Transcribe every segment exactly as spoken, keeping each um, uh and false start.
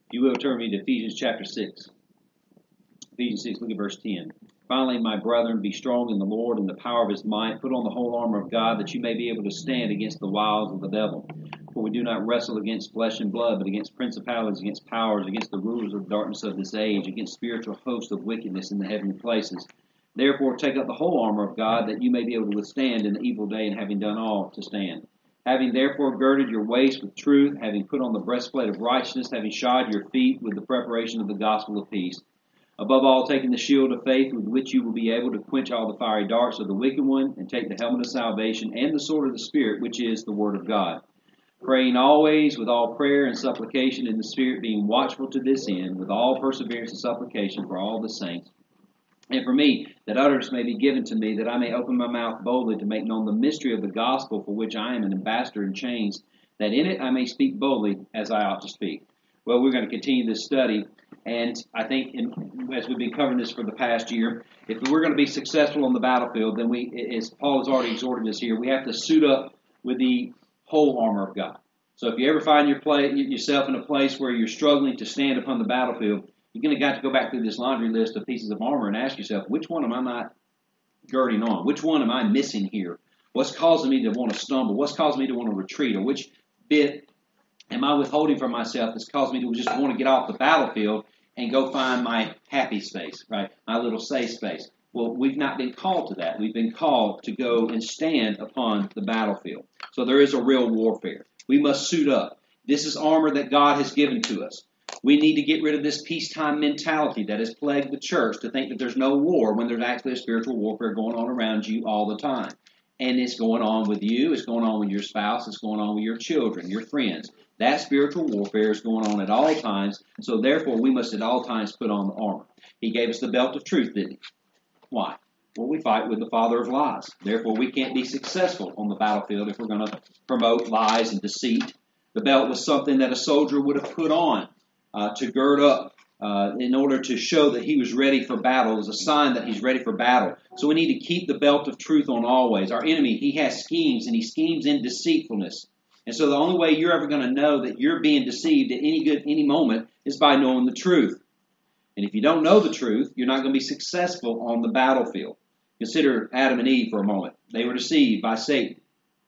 You will turn me to Ephesians chapter six. Ephesians six, look at verse ten. Finally, my brethren, be strong in the Lord and the power of his might. Put on the whole armor of God, that you may be able to stand against the wiles of the devil. For we do not wrestle against flesh and blood, but against principalities, against powers, against the rulers of darkness of this age, against spiritual hosts of wickedness in the heavenly places. Therefore, take up the whole armor of God, that you may be able to withstand in the evil day, and having done all, to stand. Having therefore girded your waist with truth, having put on the breastplate of righteousness, having shod your feet with the preparation of the gospel of peace. Above all, taking the shield of faith, with which you will be able to quench all the fiery darts of the wicked one, and take the helmet of salvation and the sword of the Spirit, which is the word of God. Praying always with all prayer and supplication in the Spirit, being watchful to this end, with all perseverance and supplication for all the saints. And for me, that utterance may be given to me, that I may open my mouth boldly to make known the mystery of the gospel, for which I am an ambassador in chains, that in it I may speak boldly as I ought to speak. Well, we're going to continue this study, and I think in, as we've been covering this for the past year, if we're going to be successful on the battlefield, then we, as Paul has already exhorted us here, we have to suit up with the whole armor of God. So if you ever find your play, yourself in a place where you're struggling to stand upon the battlefield, you're going to have to go back through this laundry list of pieces of armor and ask yourself, which one am I not girding on? Which one am I missing here? What's causing me to want to stumble? What's causing me to want to retreat? Or which bit am I withholding from myself that's caused me to just want to get off the battlefield and go find my happy space, right? My little safe space. Well, we've not been called to that. We've been called to go and stand upon the battlefield. So there is a real warfare. We must suit up. This is armor that God has given to us. We need to get rid of this peacetime mentality that has plagued the church, to think that there's no war when there's actually a spiritual warfare going on around you all the time. And it's going on with you, it's going on with your spouse, it's going on with your children, your friends. That spiritual warfare is going on at all times, so therefore we must at all times put on the armor. He gave us the belt of truth, didn't he? Why? Well, we fight with the father of lies. Therefore, we can't be successful on the battlefield if we're going to promote lies and deceit. The belt was something that a soldier would have put on uh, to gird up uh, in order to show that he was ready for battle. It was a sign that he's ready for battle. So we need to keep the belt of truth on always. Our enemy, he has schemes, and he schemes in deceitfulness. And so the only way you're ever going to know that you're being deceived at any good any moment is by knowing the truth. And if you don't know the truth, you're not going to be successful on the battlefield. Consider Adam and Eve for a moment. They were deceived by Satan,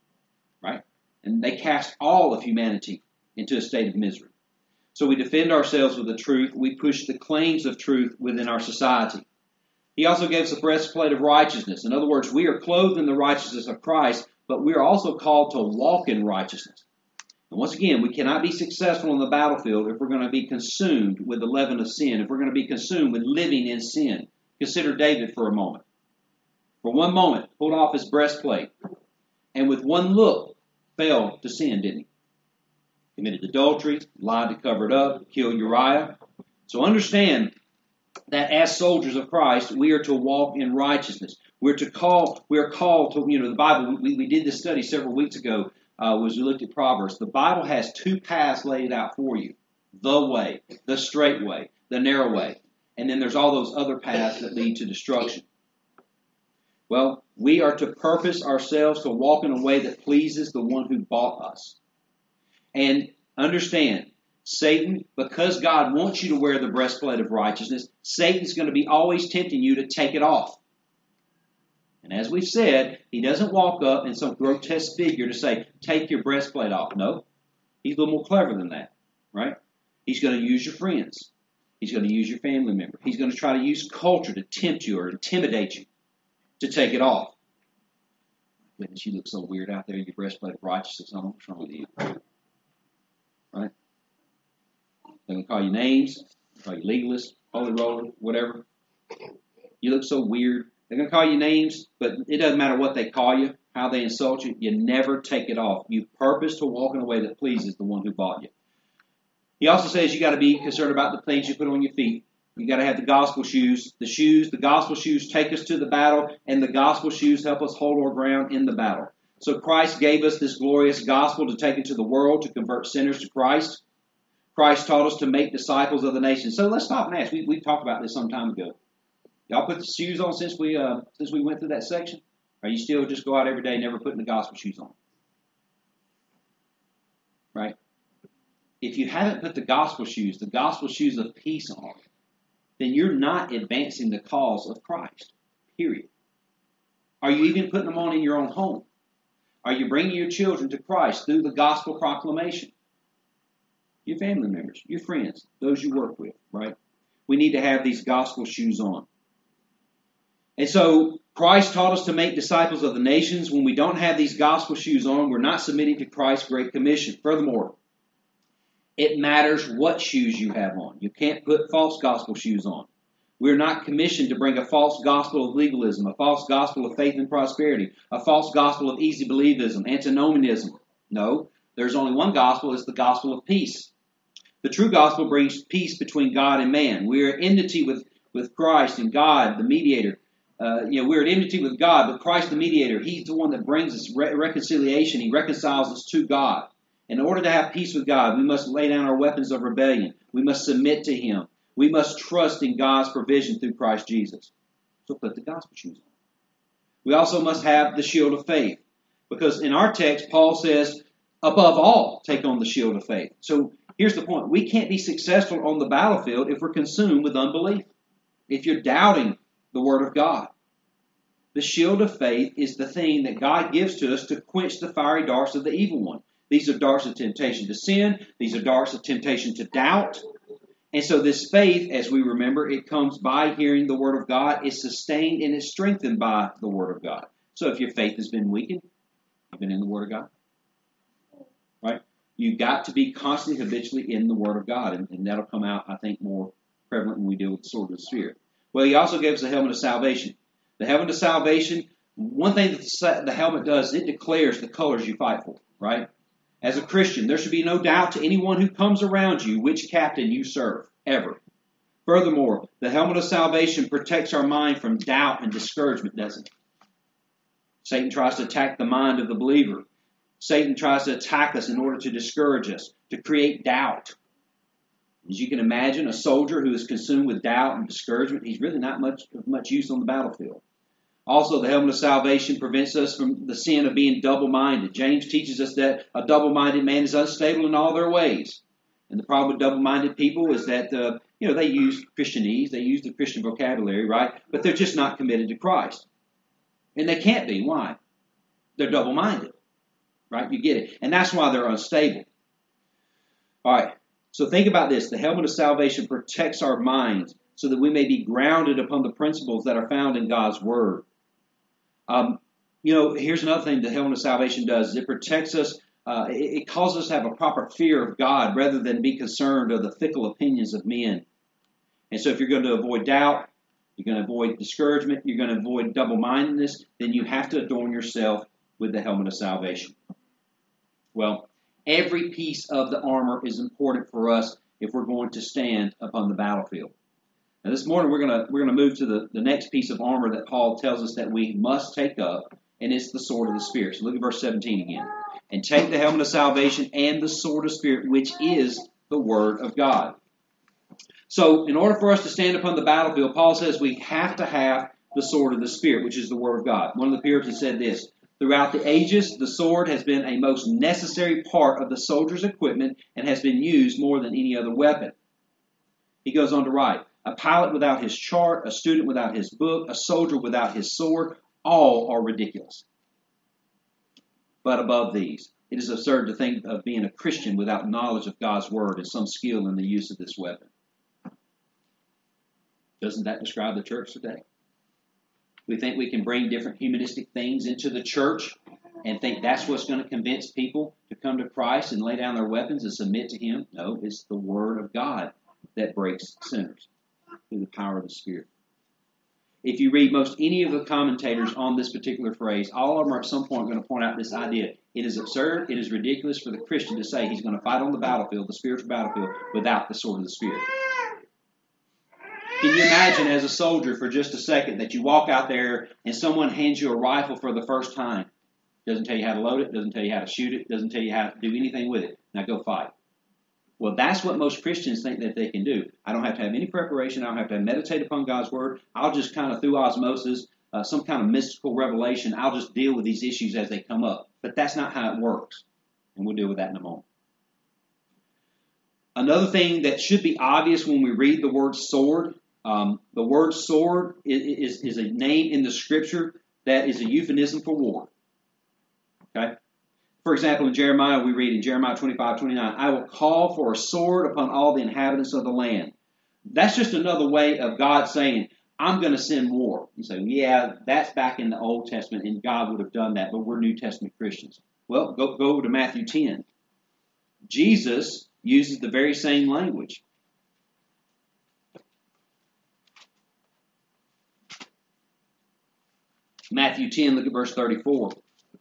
right? And they cast all of humanity into a state of misery. So we defend ourselves with the truth. We push the claims of truth within our society. He also gave us a breastplate of righteousness. In other words, we are clothed in the righteousness of Christ, but we are also called to walk in righteousness. And once again, we cannot be successful on the battlefield if we're going to be consumed with the leaven of sin, if we're going to be consumed with living in sin. Consider David for a moment. For one moment, pulled off his breastplate, and with one look, fell to sin, didn't he? Committed adultery, lied to cover it up, killed Uriah. So understand that as soldiers of Christ, we are to walk in righteousness. We're to call, we are called to, you know, the Bible, we, we did this study several weeks ago, uh, was we looked at Proverbs. The Bible has two paths laid out for you. The way, the straight way, the narrow way. And then there's all those other paths that lead to destruction. Well, we are to purpose ourselves to walk in a way that pleases the one who bought us. And understand, Satan, because God wants you to wear the breastplate of righteousness, Satan's going to be always tempting you to take it off. And as we've said, he doesn't walk up in some grotesque figure to say, take your breastplate off. No, he's a little more clever than that, right? He's going to use your friends. He's going to use your family member. He's going to try to use culture to tempt you or intimidate you to take it off. Goodness, you look so weird out there, your breastplate of righteousness on. What's wrong with you? Right? They're going to call you names, call you legalist, holy roller, whatever. You look so weird. They're going to call you names, but it doesn't matter what they call you, how they insult you. You never take it off. You purpose to walk in a way that pleases the one who bought you. He also says you got to be concerned about the things you put on your feet. You got to have the gospel shoes. The shoes, the gospel shoes take us to the battle, and the gospel shoes help us hold our ground in the battle. So Christ gave us this glorious gospel to take into the world to convert sinners to Christ. Christ taught us to make disciples of the nations. So let's stop and ask. We we talked about this some time ago. Y'all put the shoes on since we uh, since we went through that section? Or you still just go out every day never putting the gospel shoes on? Right? if you haven't put the gospel shoes, the gospel shoes of peace on, then you're not advancing the cause of Christ, period. Are you even putting them on in your own home? Are you bringing your children to Christ through the gospel proclamation? Your family members, your friends, those you work with, right? We need to have these gospel shoes on. And so Christ taught us to make disciples of the nations. When we don't have these gospel shoes on, we're not submitting to Christ's Great Commission. Furthermore, it matters what shoes you have on. You can't put false gospel shoes on. We're not commissioned to bring a false gospel of legalism, a false gospel of faith and prosperity, a false gospel of easy believism, antinomianism. No, there's only one gospel. It's the gospel of peace. The true gospel brings peace between God and man. We're at enmity with, with Christ and God, the mediator. Uh, you know, we're at enmity with God, but Christ the mediator, he's the one that brings us re- reconciliation. He reconciles us to God. In order to have peace with God, we must lay down our weapons of rebellion. We must submit to him. We must trust in God's provision through Christ Jesus. So put the gospel shoes on. We also must have the shield of faith. Because in our text, Paul says, above all, take on the shield of faith. So here's the point. We can't be successful on the battlefield if we're consumed with unbelief. If you're doubting the Word of God. The shield of faith is the thing that God gives to us to quench the fiery darts of the evil one. These are darts of temptation to sin. These are darts of temptation to doubt. And so this faith, as we remember, it comes by hearing the Word of God. It's sustained and it's strengthened by the Word of God. So if your faith has been weakened, you've been in the Word of God. Right? You've got to be constantly, habitually in the Word of God. And, and that'll come out, I think, more prevalent when we deal with the sword of the Spirit. Well, he also gives the helmet of salvation. The helmet of salvation, one thing that the helmet does, it declares the colors you fight for, right? As a Christian, there should be no doubt to anyone who comes around you which captain you serve, ever. Furthermore, the helmet of salvation protects our mind from doubt and discouragement, doesn't it? Satan tries to attack the mind of the believer. Satan tries to attack us in order to discourage us, to create doubt. As you can imagine, a soldier who is consumed with doubt and discouragement, he's really not much of much use on the battlefield. Also, the helmet of salvation prevents us from the sin of being double-minded. James teaches us that a double-minded man is unstable in all their ways. And the problem with double-minded people is that, uh, you know, they use Christianese, they use the Christian vocabulary, right? But they're just not committed to Christ. And they can't be. Why? They're double-minded, right? You get it. And that's why they're unstable. All right. So think about this. The helmet of salvation protects our minds so that we may be grounded upon the principles that are found in God's Word. Um, you know, here's another thing the helmet of salvation does. It protects us. Uh, it, it causes us to have a proper fear of God rather than be concerned of the fickle opinions of men. And so if you're going to avoid doubt, you're going to avoid discouragement, you're going to avoid double-mindedness, then you have to adorn yourself with the helmet of salvation. Well, every piece of the armor is important for us if we're going to stand upon the battlefield. Now this morning we're going to we're going to move to the, the next piece of armor that Paul tells us that we must take up, and it's the sword of the Spirit. So look at verse seventeen again. And take the helmet of salvation and the sword of Spirit, which is the Word of God. So in order for us to stand upon the battlefield, Paul says we have to have the sword of the Spirit, which is the Word of God. One of the Puritans said this: throughout the ages, the sword has been a most necessary part of the soldier's equipment and has been used more than any other weapon. He goes on to write, a pilot without his chart, a student without his book, a soldier without his sword, all are ridiculous. But above these, it is absurd to think of being a Christian without knowledge of God's Word and some skill in the use of this weapon. Doesn't that describe the church today? We think we can bring different humanistic things into the church and think that's what's going to convince people to come to Christ and lay down their weapons and submit to Him. No, it's the Word of God that breaks sinners through the power of the Spirit. If you read most any of the commentators on this particular phrase, all of them are at some point going to point out this idea. It is absurd, it is ridiculous for the Christian to say he's going to fight on the battlefield, the spiritual battlefield, without the sword of the Spirit. Can you imagine as a soldier for just a second that you walk out there and someone hands you a rifle for the first time? Doesn't tell you how to load it, doesn't tell you how to shoot it, doesn't tell you how to do anything with it. Now go fight. Well, that's what most Christians think that they can do. I don't have to have any preparation. I don't have to meditate upon God's Word. I'll just kind of, through osmosis, uh, some kind of mystical revelation, I'll just deal with these issues as they come up. But that's not how it works. And we'll deal with that in a moment. Another thing that should be obvious when we read the word sword, um, the word sword is, is, is a name in the Scripture that is a euphemism for war. Okay? For example, in Jeremiah, we read in Jeremiah twenty-five, twenty-nine, I will call for a sword upon all the inhabitants of the land. That's just another way of God saying, I'm going to send war. You say, yeah, that's back in the Old Testament, and God would have done that, but we're New Testament Christians. Well, go, go to Matthew ten. Jesus uses the very same language. Matthew ten, look at verse thirty-four.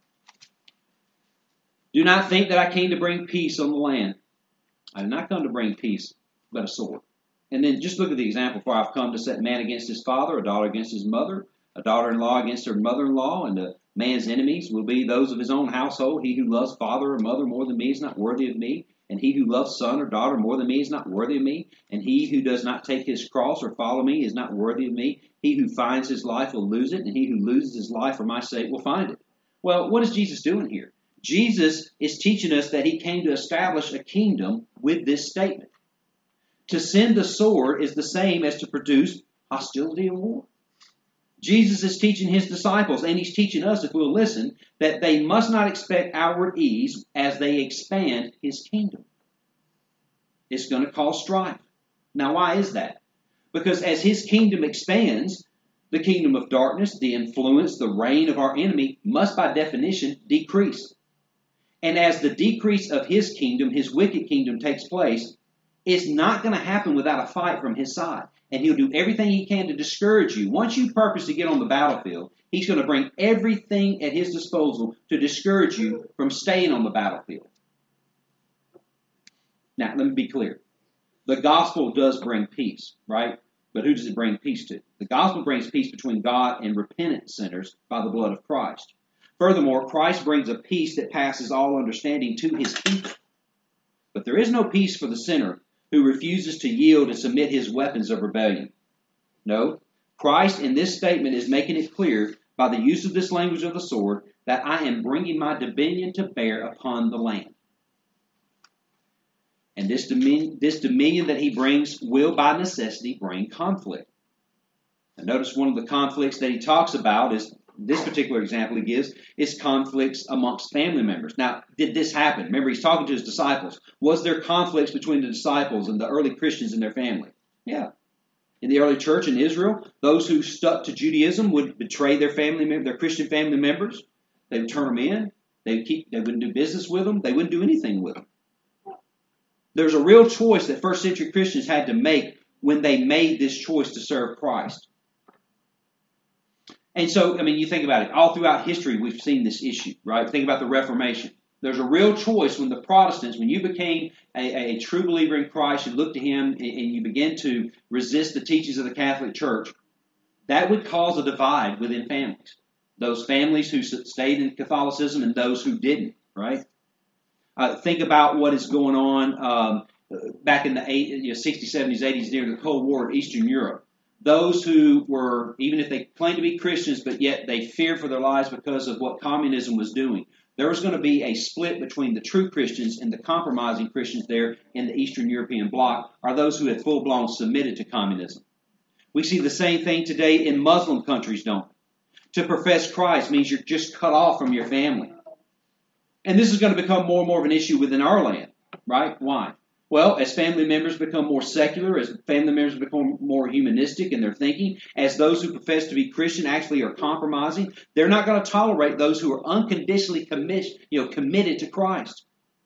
Do not think that I came to bring peace on the land. I did not come to bring peace, but a sword. And then just look at the example. For I've come to set man against his father, a daughter against his mother, a daughter-in-law against her mother-in-law, and the man's enemies will be those of his own household. He who loves father or mother more than me is not worthy of me. And he who loves son or daughter more than me is not worthy of me. And he who does not take his cross or follow me is not worthy of me. He who finds his life will lose it, and he who loses his life for my sake will find it. Well, what is Jesus doing here? Jesus is teaching us that he came to establish a kingdom with this statement. To send the sword is the same as to produce hostility and war. Jesus is teaching his disciples, and he's teaching us, if we'll listen, that they must not expect outward ease as they expand his kingdom. It's going to cause strife. Now, why is that? Because as his kingdom expands, the kingdom of darkness, the influence, the reign of our enemy, must by definition decrease. And as the decrease of his kingdom, his wicked kingdom, takes place, it's not going to happen without a fight from his side. And he'll do everything he can to discourage you. Once you purpose to get on the battlefield, he's going to bring everything at his disposal to discourage you from staying on the battlefield. Now, let me be clear. The gospel does bring peace, right? But who does it bring peace to? The gospel brings peace between God and repentant sinners by the blood of Christ. Furthermore, Christ brings a peace that passes all understanding to his people. But there is no peace for the sinner who refuses to yield and submit his weapons of rebellion. No, Christ in this statement is making it clear by the use of this language of the sword that I am bringing my dominion to bear upon the land. And this dominion, this dominion that he brings will by necessity bring conflict. And notice one of the conflicts that he talks about is, this particular example he gives, is conflicts amongst family members. Now, did this happen? Remember, he's talking to his disciples. Was there conflicts between the disciples and the early Christians and their family? Yeah. In the early church in Israel, those who stuck to Judaism would betray their family, their Christian family members. They would turn them in. They would keep. They wouldn't do business with them. They wouldn't do anything with them. There's a real choice that first century Christians had to make when they made this choice to serve Christ. And so, I mean, you think about it. All throughout history, we've seen this issue, right? Think about the Reformation. There's a real choice when the Protestants, when you became a, a true believer in Christ, you looked to him and, and you began to resist the teachings of the Catholic Church, that would cause a divide within families. Those families who stayed in Catholicism and those who didn't, right? Uh, think about what is going on um, back in the eight, you know, sixties, seventies, eighties, during the Cold War in Eastern Europe. Those who were, even if they claimed to be Christians, but yet they feared for their lives because of what communism was doing, there was going to be a split between the true Christians and the compromising Christians there in the Eastern European bloc, are those who had full-blown submitted to communism. We see the same thing today in Muslim countries, don't we? To profess Christ means you're just cut off from your family. And this is going to become more and more of an issue within our land, right? Why? Well, as family members become more secular, as family members become more humanistic in their thinking, as those who profess to be Christian actually are compromising, they're not going to tolerate those who are unconditionally committed, you know, committed to Christ.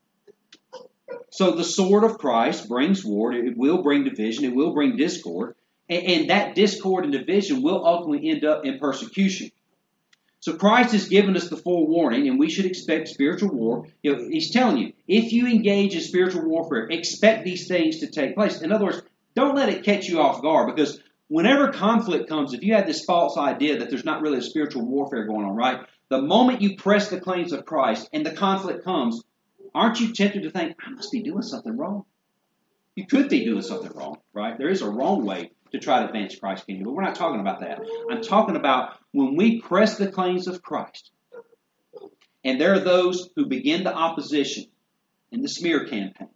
So the sword of Christ brings war. It will bring division. It will bring discord. And, and that discord and division will ultimately end up in persecution. So Christ has given us the forewarning, and we should expect spiritual war. You know, he's telling you, if you engage in spiritual warfare, expect these things to take place. In other words, don't let it catch you off guard, because whenever conflict comes, if you have this false idea that there's not really a spiritual warfare going on, right? The moment you press the claims of Christ and the conflict comes, aren't you tempted to think, I must be doing something wrong? You could be doing something wrong, right? There is a wrong way to try to advance Christ's kingdom, but we're not talking about that. I'm talking about when we press the claims of Christ, and there are those who begin the opposition and the smear campaigns,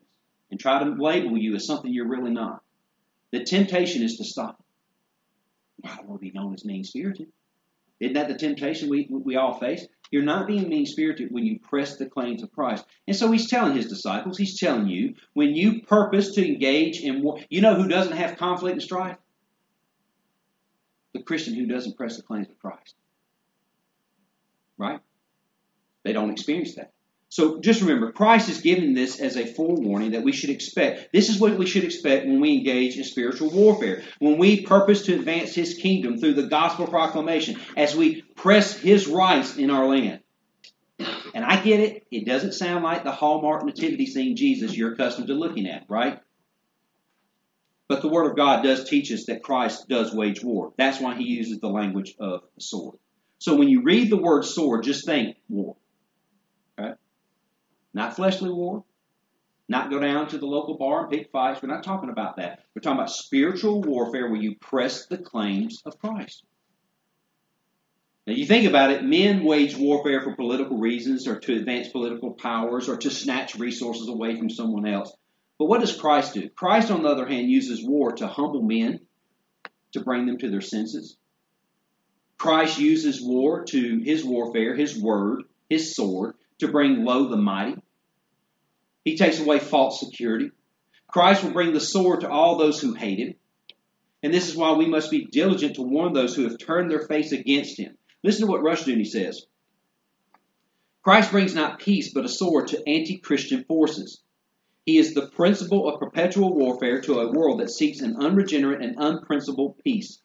and try to label you as something you're really not. The temptation is to stop. Well, I don't want to be known as mean-spirited. Isn't that the temptation we, we all face? You're not being mean-spirited when you press the claims of Christ. And so he's telling his disciples, he's telling you, when you purpose to engage in war, you know who doesn't have conflict and strife? The Christian who doesn't press the claims of Christ. Right? They don't experience that. So just remember, Christ is giving this as a forewarning that we should expect. This is what we should expect when we engage in spiritual warfare. When we purpose to advance His kingdom through the gospel proclamation, as we press His rights in our land. And I get it. It doesn't sound like the Hallmark nativity scene Jesus you're accustomed to looking at, right? But the Word of God does teach us that Christ does wage war. That's why He uses the language of the sword. So when you read the word sword, just think war. Okay? Not fleshly war. Not go down to the local bar and pick fights. We're not talking about that. We're talking about spiritual warfare where you press the claims of Christ. Now you think about it, men wage warfare for political reasons or to advance political powers or to snatch resources away from someone else. But what does Christ do? Christ, on the other hand, uses war to humble men, to bring them to their senses. Christ uses war to his warfare, his word, his sword, to bring low the mighty. He takes away false security. Christ will bring the sword to all those who hate him. And this is why we must be diligent to warn those who have turned their face against him. Listen to what Rushdoony says. Christ brings not peace but a sword to anti-Christian forces. He is the principle of perpetual warfare to a world that seeks an unregenerate and unprincipled peace.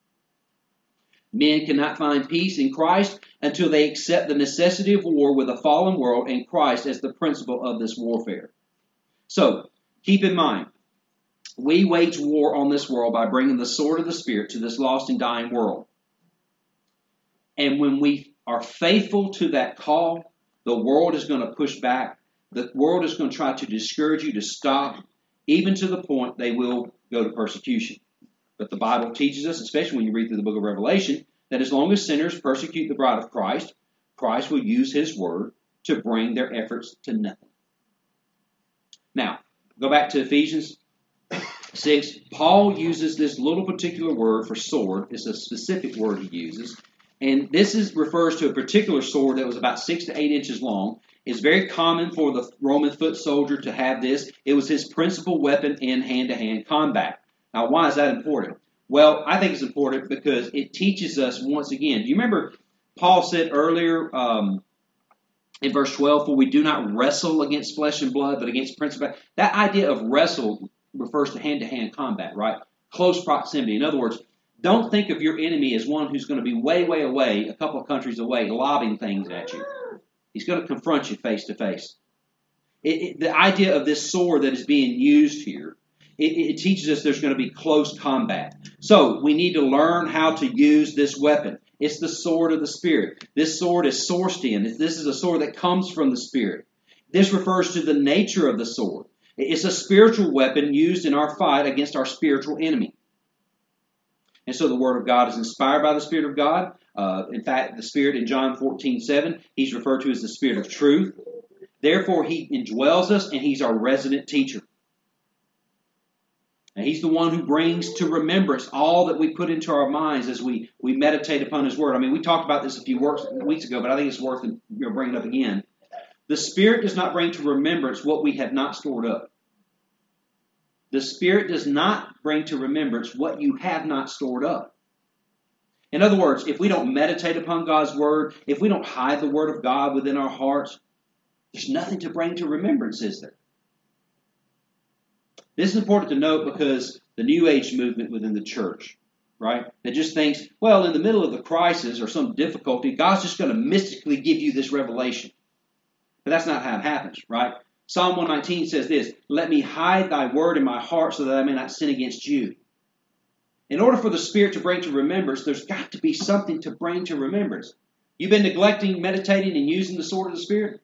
Men cannot find peace in Christ until they accept the necessity of war with a fallen world and Christ as the principle of this warfare. So, keep in mind, we wage war on this world by bringing the sword of the Spirit to this lost and dying world. And when we are faithful to that call, the world is going to push back. The world is going to try to discourage you to stop, even to the point they will go to persecution. But the Bible teaches us, especially when you read through the book of Revelation, that as long as sinners persecute the bride of Christ, Christ will use his word to bring their efforts to nothing. Now, go back to Ephesians six. Paul uses this little particular word for sword. It's a specific word he uses. And this is refers to a particular sword that was about six to eight inches long. It's very common for the Roman foot soldier to have this. It was his principal weapon in hand-to-hand combat. Now, why is that important? Well, I think it's important because it teaches us once again. Do you remember Paul said earlier um, in verse twelve, for we do not wrestle against flesh and blood, but against principalities. That idea of wrestle refers to hand-to-hand combat, right? Close proximity. In other words, don't think of your enemy as one who's going to be way, way away, a couple of countries away, lobbing things at you. He's going to confront you face to face. It, it, the idea of this sword that is being used here, it, it teaches us there's going to be close combat. So we need to learn how to use this weapon. It's the sword of the Spirit. This sword is sourced in. This is a sword that comes from the Spirit. This refers to the nature of the sword. It's a spiritual weapon used in our fight against our spiritual enemy. And so the Word of God is inspired by the Spirit of God. Uh, in fact, the Spirit in John fourteen seven, he's referred to as the Spirit of truth. Therefore, he indwells us and he's our resident teacher. And he's the one who brings to remembrance all that we put into our minds as we, we meditate upon his Word. I mean, we talked about this a few weeks ago, but I think it's worth you know, bringing it up again. The Spirit does not bring to remembrance what we have not stored up. The Spirit does not bring to remembrance what you have not stored up. In other words, if we don't meditate upon God's Word, if we don't hide the Word of God within our hearts, there's nothing to bring to remembrance, is there? This is important to note because the New Age movement within the church, right, that just thinks, well, in the middle of the crisis or some difficulty, God's just going to mystically give you this revelation. But that's not how it happens, right? Psalm one nineteen says this, let me hide thy word in my heart so that I may not sin against you. In order for the Spirit to bring to remembrance, there's got to be something to bring to remembrance. You've been neglecting, meditating, and using the sword of the Spirit?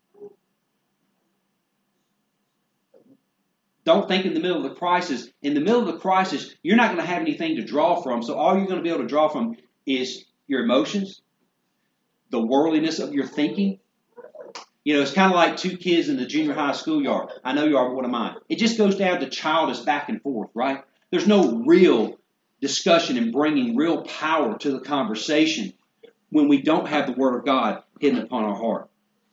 Don't think in the middle of the crisis. In the middle of the crisis, you're not going to have anything to draw from. So all you're going to be able to draw from is your emotions, the worldliness of your thinking. You know, it's kind of like two kids in the junior high schoolyard. I know you are, but what am I? It just goes down to childish back and forth, right? There's no real discussion and bringing real power to the conversation when we don't have the Word of God hidden upon our heart.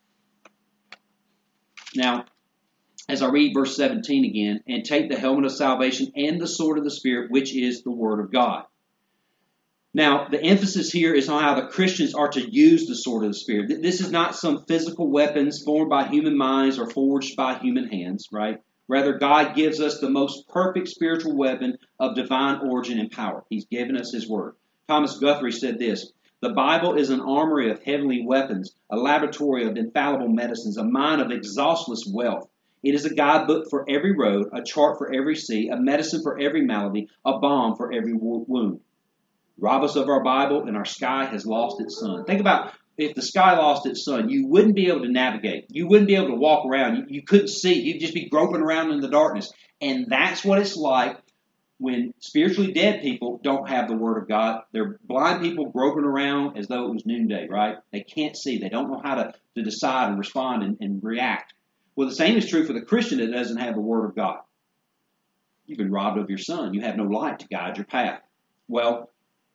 Now, as I read verse seventeen again, and take the helmet of salvation and the sword of the Spirit, which is the Word of God. Now, the emphasis here is on how the Christians are to use the sword of the Spirit. This is not some physical weapons formed by human minds or forged by human hands, right? Rather, God gives us the most perfect spiritual weapon of divine origin and power. He's given us His Word. Thomas Guthrie said this, "The Bible is an armory of heavenly weapons, a laboratory of infallible medicines, a mine of exhaustless wealth. It is a guidebook for every road, a chart for every sea, a medicine for every malady, a balm for every wound. Rob us of our Bible, and our sky has lost its sun." Think about if the sky lost its sun, you wouldn't be able to navigate. You wouldn't be able to walk around. You, you couldn't see. You'd just be groping around in the darkness. And that's what it's like when spiritually dead people don't have the Word of God. They're blind people groping around as though it was noonday, right? They can't see. They don't know how to, to decide and respond and, and react. Well, the same is true for the Christian that doesn't have the Word of God. You've been robbed of your sun. You have no light to guide your path. Well,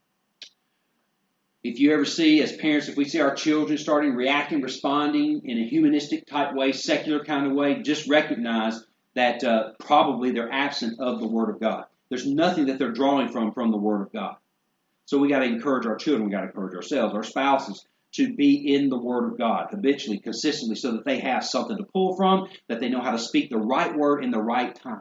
if you ever see, as parents, if we see our children starting reacting, responding in a humanistic type way, secular kind of way, just recognize that uh, probably they're absent of the Word of God. There's nothing that they're drawing from from the Word of God. So we got to encourage our children. We got to encourage ourselves, our spouses, to be in the Word of God habitually, consistently, so that they have something to pull from, that they know how to speak the right word in the right time.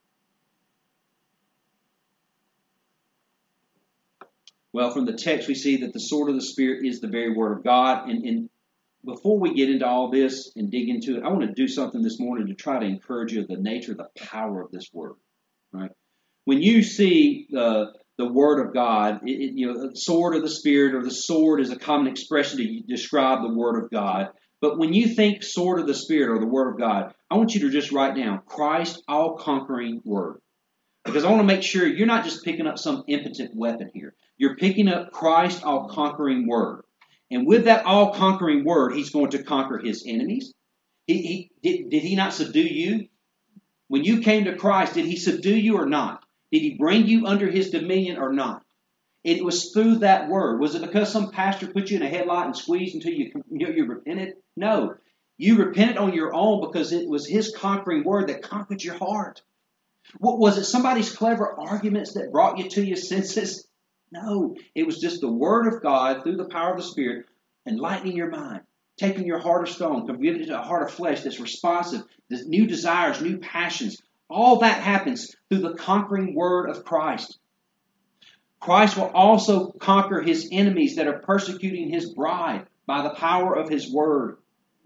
Well, from the text, we see that the sword of the Spirit is the very Word of God. And, and before we get into all this and dig into it, I want to do something this morning to try to encourage you of the nature, the power of this Word. Right? When you see uh, the Word of God, it, it, you know, the sword of the Spirit, or the sword is a common expression to describe the Word of God. But when you think sword of the Spirit or the Word of God, I want you to just write down Christ all-conquering Word. Because I want to make sure you're not just picking up some impotent weapon here. You're picking up Christ all-conquering Word. And with that all-conquering Word, He's going to conquer His enemies. He, he, did, did He not subdue you? When you came to Christ, did He subdue you or not? Did He bring you under His dominion or not? It was through that Word. Was it because some pastor put you in a headlight and squeezed until you, you, you repented? No. You repented on your own because it was His conquering Word that conquered your heart. What, was it somebody's clever arguments that brought you to your senses? No. It was just the Word of God through the power of the Spirit enlightening your mind, taking your heart of stone, converting it to a heart of flesh that's responsive, new desires, new passions. All that happens through the conquering Word of Christ. Christ will also conquer His enemies that are persecuting His bride by the power of His Word.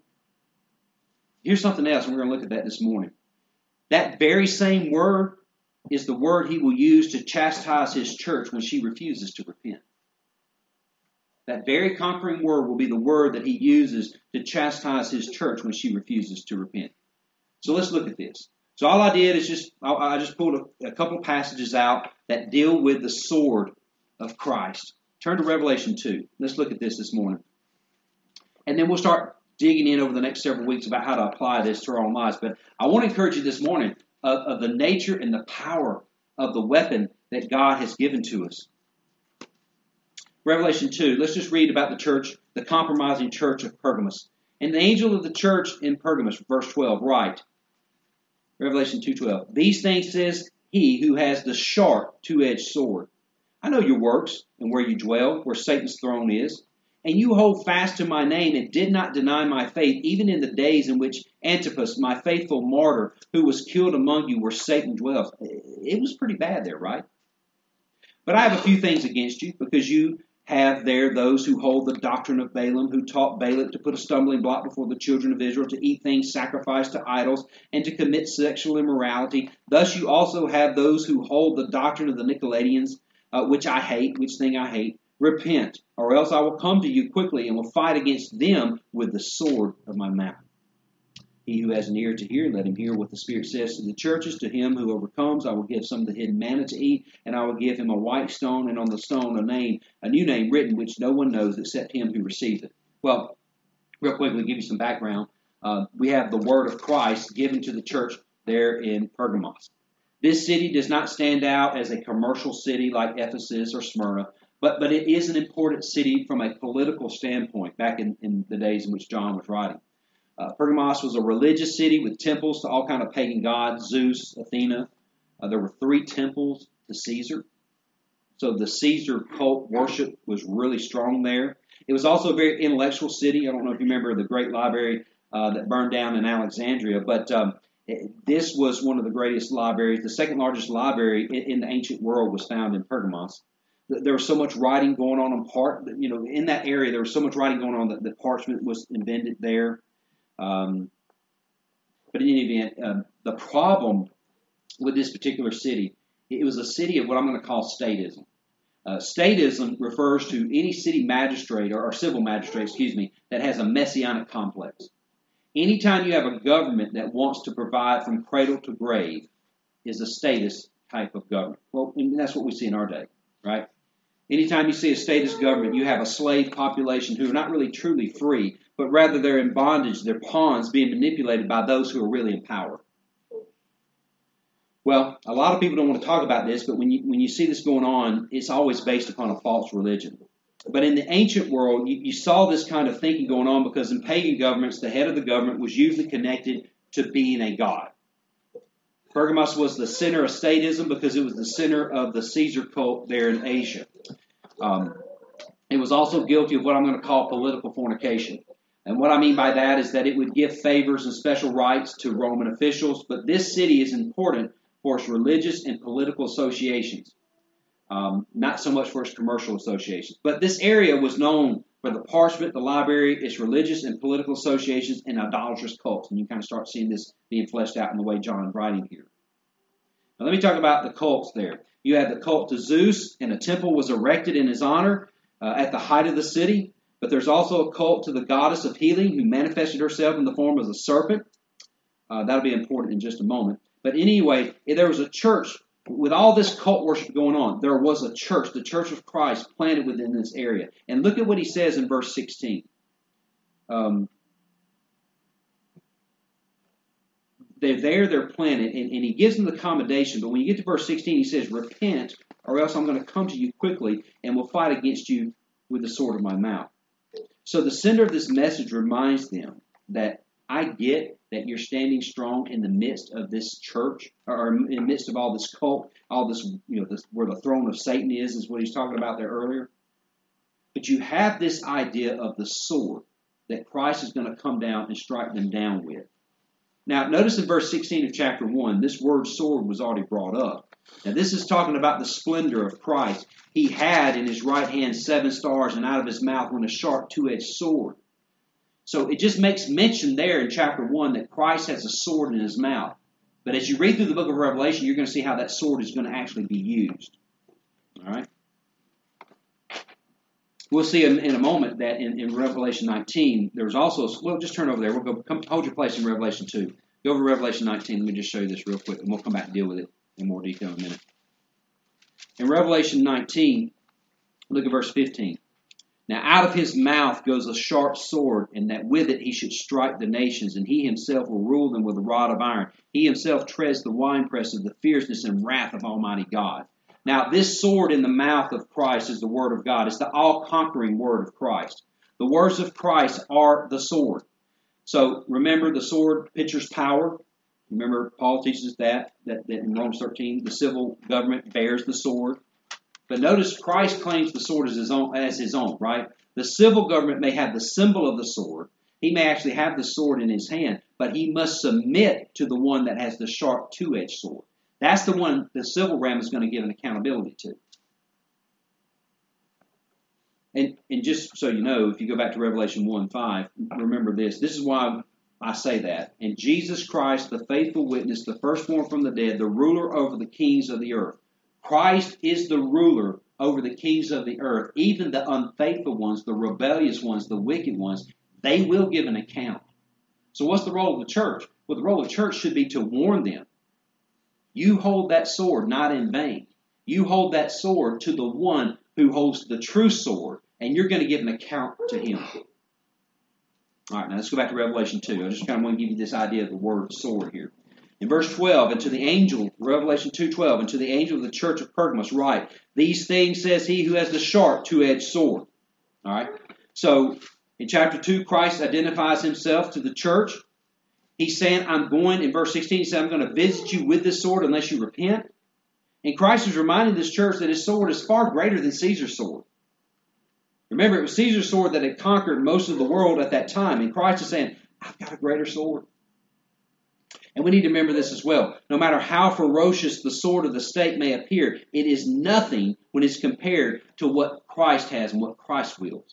Here's something else, and we're going to look at that this morning. That very same Word is the Word He will use to chastise His church when she refuses to repent. That very conquering Word will be the Word that He uses to chastise His church when she refuses to repent. So let's look at this. So all I did is just, I just pulled a, a couple of passages out that deal with the sword of Christ. Turn to Revelation two. Let's look at this this morning. And then we'll start digging in over the next several weeks about how to apply this to our own lives. But I want to encourage you this morning of, of the nature and the power of the weapon that God has given to us. Revelation two, let's just read about the church, the compromising church of Pergamos. And the angel of the church in Pergamos, verse twelve, write, Revelation two twelve, "These things says He who has the sharp two-edged sword. I know your works and where you dwell, where Satan's throne is. And you hold fast to my name and did not deny my faith, even in the days in which Antipas, my faithful martyr, who was killed among you, where Satan dwells." It was pretty bad there, right? "But I have a few things against you, because you have there those who hold the doctrine of Balaam, who taught Balak to put a stumbling block before the children of Israel, to eat things sacrificed to idols, and to commit sexual immorality. Thus you also have those who hold the doctrine of the Nicolaitans, uh, which I hate, which thing I hate. Repent, or else I will come to you quickly and will fight against them with the sword of my mouth. He who has an ear to hear, let him hear what the Spirit says to the churches. To him who overcomes, I will give some of the hidden manna to eat, and I will give him a white stone, and on the stone a name, a new name written, which no one knows except him who receives it." Well, real quickly, give you some background. uh, we have the word of Christ given to the church there in Pergamos. This city does not stand out as a commercial city like Ephesus or Smyrna, but, but it is an important city from a political standpoint back in, in the days in which John was writing. Uh, Pergamos was a religious city with temples to all kind of pagan gods, Zeus, Athena. Uh, there were three temples to Caesar. So the Caesar cult worship was really strong there. It was also a very intellectual city. I don't know if you remember the great library uh, that burned down in Alexandria, but um, it, this was one of the greatest libraries. The second largest library in, in the ancient world was found in Pergamos. There was so much writing going on in part, you know, in that area. There was so much writing going on that, that parchment was invented there. Um, but in any event, uh, the problem with this particular city, it was a city of what I'm going to call statism. Uh, statism refers to any city magistrate or, or civil magistrate, excuse me, that has a messianic complex. Anytime you have a government that wants to provide from cradle to grave is a statist type of government. Well, and that's what we see in our day, right? Anytime you see a statist government, you have a slave population who are not really truly free, but rather they're in bondage, they're pawns being manipulated by those who are really in power. Well, a lot of people don't want to talk about this, but when you when you see this going on, it's always based upon a false religion. But in the ancient world, you, you saw this kind of thinking going on because in pagan governments, the head of the government was usually connected to being a god. Pergamos was the center of statism because it was the center of the Caesar cult there in Asia. Um, it was also guilty of what I'm going to call political fornication. And what I mean by that is that it would give favors and special rights to Roman officials, but this city is important for its religious and political associations, um, not so much for its commercial associations. But this area was known for the parchment, the library, its religious and political associations, and idolatrous cults. And you kind of start seeing this being fleshed out in the way John's writing here. Now let me talk about the cults there. You had the cult to Zeus, and a temple was erected in his honor uh, at the height of the city. But there's also a cult to the goddess of healing who manifested herself in the form of a serpent. Uh, that'll be important in just a moment. But anyway, there was a church. With all this cult worship going on, there was a church, the Church of Christ, planted within this area. And look at what he says in verse sixteen. Um, they're there, they're planted, and, and he gives them the commendation. But when you get to verse sixteen, he says, repent, or else I'm going to come to you quickly and will fight against you with the sword of my mouth. So the sender of this message reminds them that I get that you're standing strong in the midst of this church, or in the midst of all this cult, all this, you know, this, where the throne of Satan is, is what he's talking about there earlier. But you have this idea of the sword that Christ is going to come down and strike them down with. Now, notice in verse sixteen of chapter one, this word sword was already brought up. Now, this is talking about the splendor of Christ. He had in his right hand seven stars, and out of his mouth went a sharp two-edged sword. So it just makes mention there in chapter one that Christ has a sword in his mouth. But as you read through the book of Revelation, you're going to see how that sword is going to actually be used. All right? We'll see in, in a moment that in, in Revelation nineteen, there's also, well, just turn over there. We'll go, come, hold your place in Revelation two. Go over to Revelation nineteen. Let me just show you this real quick, and we'll come back and deal with it in more detail in a minute. In Revelation nineteen, look at verse fifteen. Now out of his mouth goes a sharp sword, and that with it he should strike the nations, and he himself will rule them with a rod of iron. He himself treads the winepress of the fierceness and wrath of Almighty God. Now this sword in the mouth of Christ is the word of God. It's the all-conquering word of Christ. The words of Christ are the sword. So remember, the sword pictures power. Remember, Paul teaches us that, that, that in Romans thirteen, the civil government bears the sword. But notice Christ claims the sword as his own, as his own, right? The civil government may have the symbol of the sword. He may actually have the sword in his hand, but he must submit to the one that has the sharp two-edged sword. That's the one the civil realm is going to give an accountability to. And, and just so you know, if you go back to Revelation one five, remember this. This is why I say that. And Jesus Christ, the faithful witness, the firstborn from the dead, the ruler over the kings of the earth. Christ is the ruler over the kings of the earth. Even the unfaithful ones, the rebellious ones, the wicked ones, they will give an account. So what's the role of the church? Well, the role of the church should be to warn them. You hold that sword not in vain. You hold that sword to the one who holds the true sword, and you're going to give an account to him. All right, now let's go back to Revelation two. I just kind of want to give you this idea of the word sword here. In verse twelve, and to the angel, Revelation two twelve, and to the angel of the church of Pergamos write, these things says he who has the sharp two-edged sword. All right? So, in chapter two, Christ identifies himself to the church. He's saying, I'm going, in verse sixteen, he said, I'm going to visit you with this sword unless you repent. And Christ is reminding this church that his sword is far greater than Caesar's sword. Remember, it was Caesar's sword that had conquered most of the world at that time. And Christ is saying, I've got a greater sword. And we need to remember this as well. No matter how ferocious the sword of the state may appear, it is nothing when it's compared to what Christ has and what Christ wields.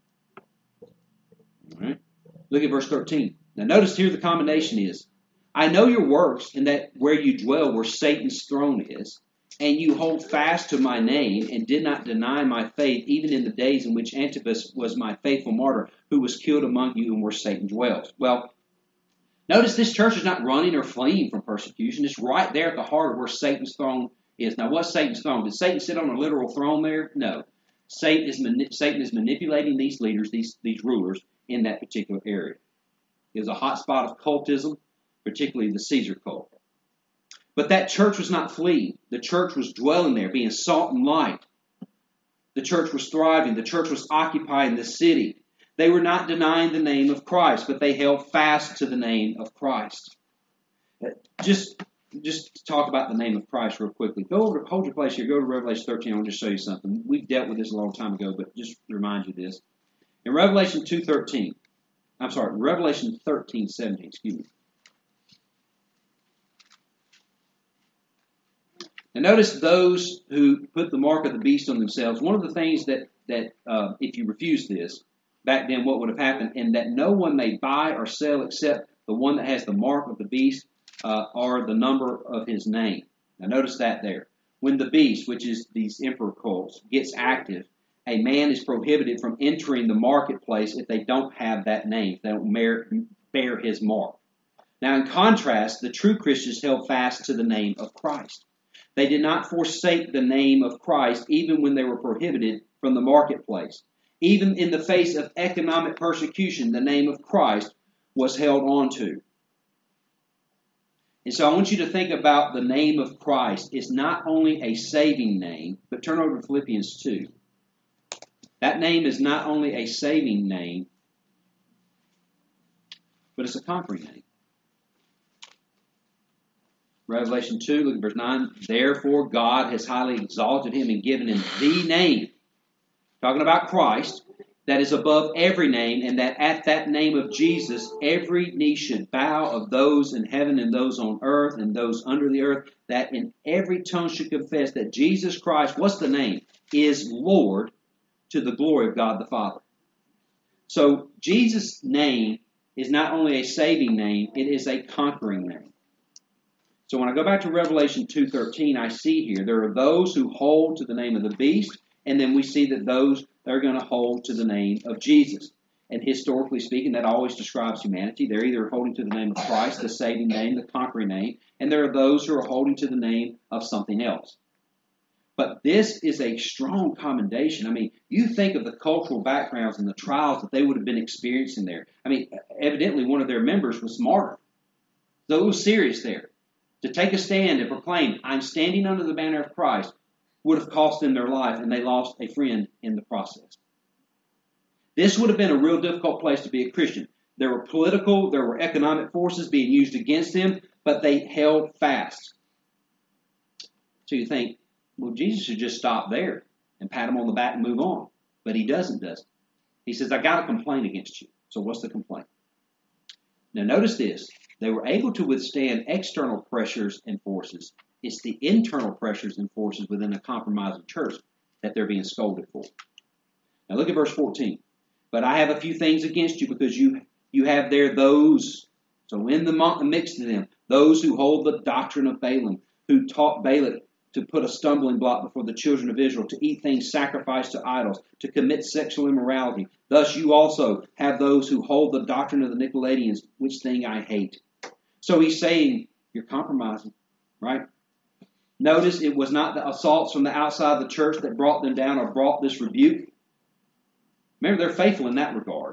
All right? Look at verse thirteen. Now notice here the combination is, I know your works and that where you dwell where Satan's throne is, and you hold fast to my name and did not deny my faith, even in the days in which Antipas was my faithful martyr, who was killed among you and where Satan dwells. Well, notice this church is not running or fleeing from persecution. It's right there at the heart of where Satan's throne is. Now, what's Satan's throne? Did Satan sit on a literal throne there? No. Satan is, mani- Satan is manipulating these leaders, these, these rulers, in that particular area. It was a hot spot of cultism, particularly the Caesar cult. But that church was not fleeing. The church was dwelling there, being salt and light. The church was thriving. The church was occupying the city. They were not denying the name of Christ, but they held fast to the name of Christ. Just, just talk about the name of Christ real quickly. Go over, hold your place here. Go to Revelation thirteen. I want to show you something. We've dealt with this a long time ago, but just to remind you this. In Revelation two thirteen, I'm sorry, Revelation thirteen seventeen, excuse me. Now notice those who put the mark of the beast on themselves. One of the things that, that uh, if you refuse this, back then what would have happened, and that no one may buy or sell except the one that has the mark of the beast uh, or the number of his name. Now notice that there. When the beast, which is these emperor cults, gets active, a man is prohibited from entering the marketplace if they don't have that name, if they don't bear, bear his mark. Now in contrast, the true Christians held fast to the name of Christ. They did not forsake the name of Christ even when they were prohibited from the marketplace. Even in the face of economic persecution, the name of Christ was held on to. And so I want you to think about the name of Christ. It's not only a saving name, but turn over to Philippians two. That name is not only a saving name, but it's a conquering name. Revelation two, look at verse nine. Therefore God has highly exalted him and given him the name. Talking about Christ, that is above every name, and that at that name of Jesus, every knee should bow of those in heaven and those on earth and those under the earth, that in every tongue should confess that Jesus Christ, what's the name? Is Lord, to the glory of God the Father. So Jesus' name is not only a saving name, it is a conquering name. So when I go back to Revelation two thirteen, I see here there are those who hold to the name of the beast, and then we see that those that are going to hold to the name of Jesus. And historically speaking, that always describes humanity. They're either holding to the name of Christ, the saving name, the conquering name, and there are those who are holding to the name of something else. But this is a strong commendation. I mean, you think of the cultural backgrounds and the trials that they would have been experiencing there. I mean, evidently one of their members was martyred. So it was serious there. To take a stand and proclaim, I'm standing under the banner of Christ, would have cost them their life, and they lost a friend in the process. This would have been a real difficult place to be a Christian. There were political, there were economic forces being used against them, but they held fast. So you think, well, Jesus should just stop there and pat him on the back and move on. But he doesn't, does he? He says, I got a complaint against you. So what's the complaint? Now notice this. They were able to withstand external pressures and forces. It's the internal pressures and forces within a compromising church that they're being scolded for. Now look at verse fourteen. But I have a few things against you because you, you have there those, so in the mix of them, those who hold the doctrine of Balaam, who taught Balak to put a stumbling block before the children of Israel, to eat things sacrificed to idols, to commit sexual immorality. Thus you also have those who hold the doctrine of the Nicolaitans, which thing I hate. So he's saying, you're compromising, right? Notice it was not the assaults from the outside of the church that brought them down or brought this rebuke. Remember, they're faithful in that regard.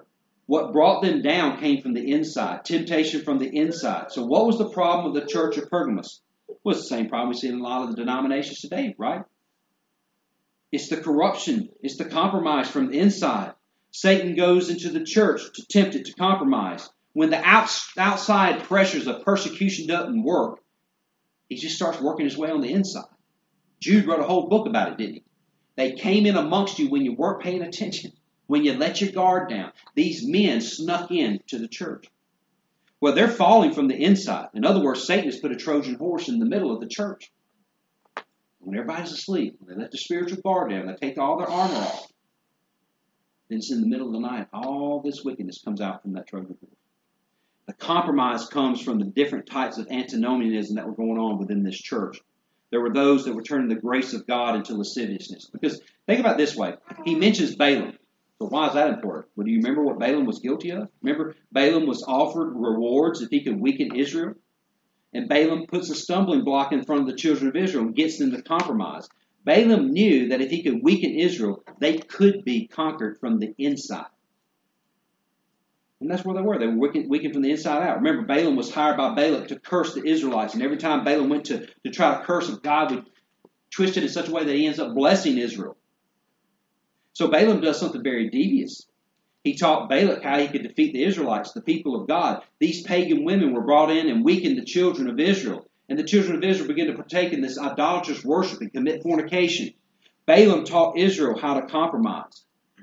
What brought them down came from the inside, temptation from the inside. So what was the problem with the church of Pergamos? Well, it's the same problem we see in a lot of the denominations today, right? It's the corruption. It's the compromise from the inside. Satan goes into the church to tempt it to compromise. When the outs- outside pressures of persecution doesn't work, he just starts working his way on the inside. Jude wrote a whole book about it, didn't he? They came in amongst you when you weren't paying attention, when you let your guard down. These men snuck in to the church. Well, they're falling from the inside. In other words, Satan has put a Trojan horse in the middle of the church. When everybody's asleep, when they let the spiritual guard down, they take all their armor off. Then it's in the middle of the night. All this wickedness comes out from that Trojan horse. The compromise comes from the different types of antinomianism that were going on within this church. There were those that were turning the grace of God into lasciviousness. Because think about it this way. He mentions Balaam. So why is that important? Well, do you remember what Balaam was guilty of? Remember, Balaam was offered rewards if he could weaken Israel. And Balaam puts a stumbling block in front of the children of Israel and gets them to compromise. Balaam knew that if he could weaken Israel, they could be conquered from the inside. And that's where they were. They were weakened, weakened from the inside out. Remember, Balaam was hired by Balak to curse the Israelites. And every time Balaam went to, to try to curse them, God would twist it in such a way that he ends up blessing Israel. So Balaam does something very devious. He taught Balak how he could defeat the Israelites, the people of God. These pagan women were brought in and weakened the children of Israel. And the children of Israel began to partake in this idolatrous worship and commit fornication. Balaam taught Israel how to compromise.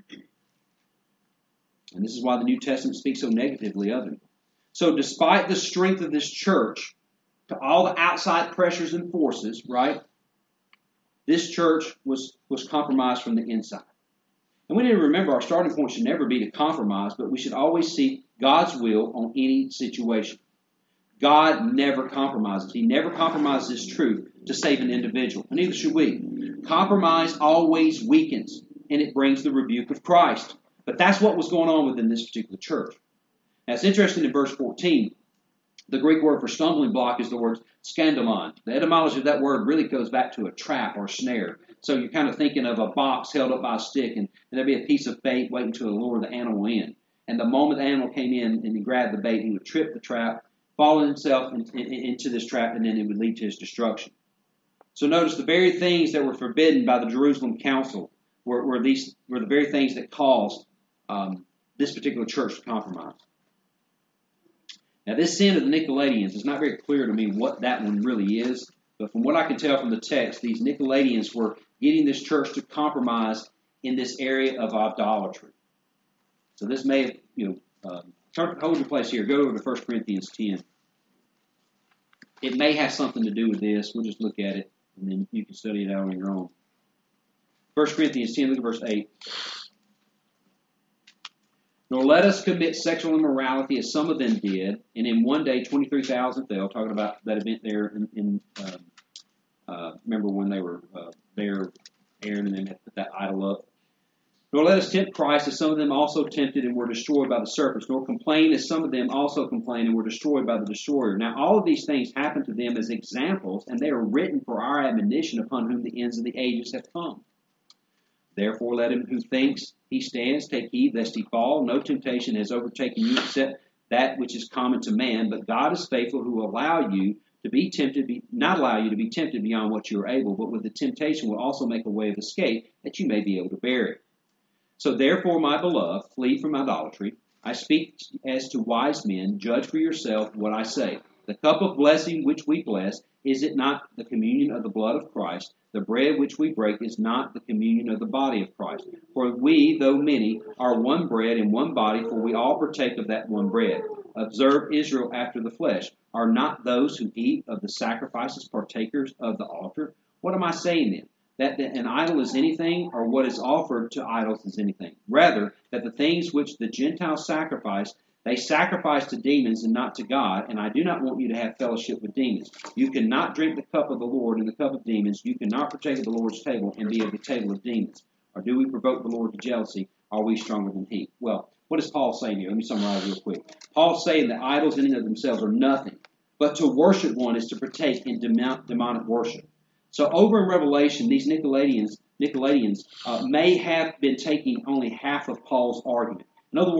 And this is why the New Testament speaks so negatively of him. So despite the strength of this church, to all the outside pressures and forces, right, this church was, was compromised from the inside. And we need to remember our starting point should never be to compromise, but we should always seek God's will on any situation. God never compromises. He never compromises His truth to save an individual. And neither should we. Compromise always weakens, and it brings the rebuke of Christ. But that's what was going on within this particular church. Now, it's interesting in verse fourteen, the Greek word for stumbling block is the word scandalon. The etymology of that word really goes back to a trap or snare. So you're kind of thinking of a box held up by a stick, and, and there'd be a piece of bait waiting to lure the animal in. And the moment the animal came in and he grabbed the bait, he would trip the trap, fall himself in, in, into this trap, and then it would lead to his destruction. So notice the very things that were forbidden by the Jerusalem Council were, were, these, were the very things that caused um, this particular church to compromise. Now, this sin of the Nicolaitans, it's not very clear to me what that one really is. But from what I can tell from the text, these Nicolaitans were getting this church to compromise in this area of idolatry. So this may have, you know, uh, turn, hold your place here. Go over to First Corinthians ten. It may have something to do with this. We'll just look at it, and then you can study it out on your own. First Corinthians ten, look at verse eight. Nor let us commit sexual immorality as some of them did, and in one day twenty-three thousand fell. Talking about that event there in, in uh, uh, remember when they were uh, there, Aaron and them had put that idol up. Nor let us tempt Christ as some of them also tempted and were destroyed by the serpents, nor complain as some of them also complained and were destroyed by the destroyer. Now all of these things happened to them as examples, and they are written for our admonition, upon whom the ends of the ages have come. Therefore, let him who thinks he stands take heed lest he fall. No temptation has overtaken you except that which is common to man. But God is faithful, who will allow you to be tempted, be, not allow you to be tempted beyond what you are able, but with the temptation will also make a way of escape, that you may be able to bear it. So therefore, my beloved, flee from idolatry. I speak as to wise men. Judge for yourself what I say. The cup of blessing which we bless, is it not the communion of the blood of Christ? The bread which we break is not the communion of the body of Christ. For we, though many, are one bread and one body, for we all partake of that one bread. Observe Israel after the flesh. Are not those who eat of the sacrifices partakers of the altar? What am I saying then? That an idol is anything, or what is offered to idols is anything? Rather, that the things which the Gentiles sacrifice, they sacrifice to demons and not to God, and I do not want you to have fellowship with demons. You cannot drink the cup of the Lord and the cup of demons. You cannot partake of the Lord's table and be of the table of demons. Or do we provoke the Lord to jealousy? Are we stronger than He? Well, what is Paul saying here? Let me summarize real quick. Paul's saying that idols in and of themselves are nothing, but to worship one is to partake in demonic worship. So over in Revelation, these Nicolaitans, Nicolaitans uh, may have been taking only half of Paul's argument. In other words,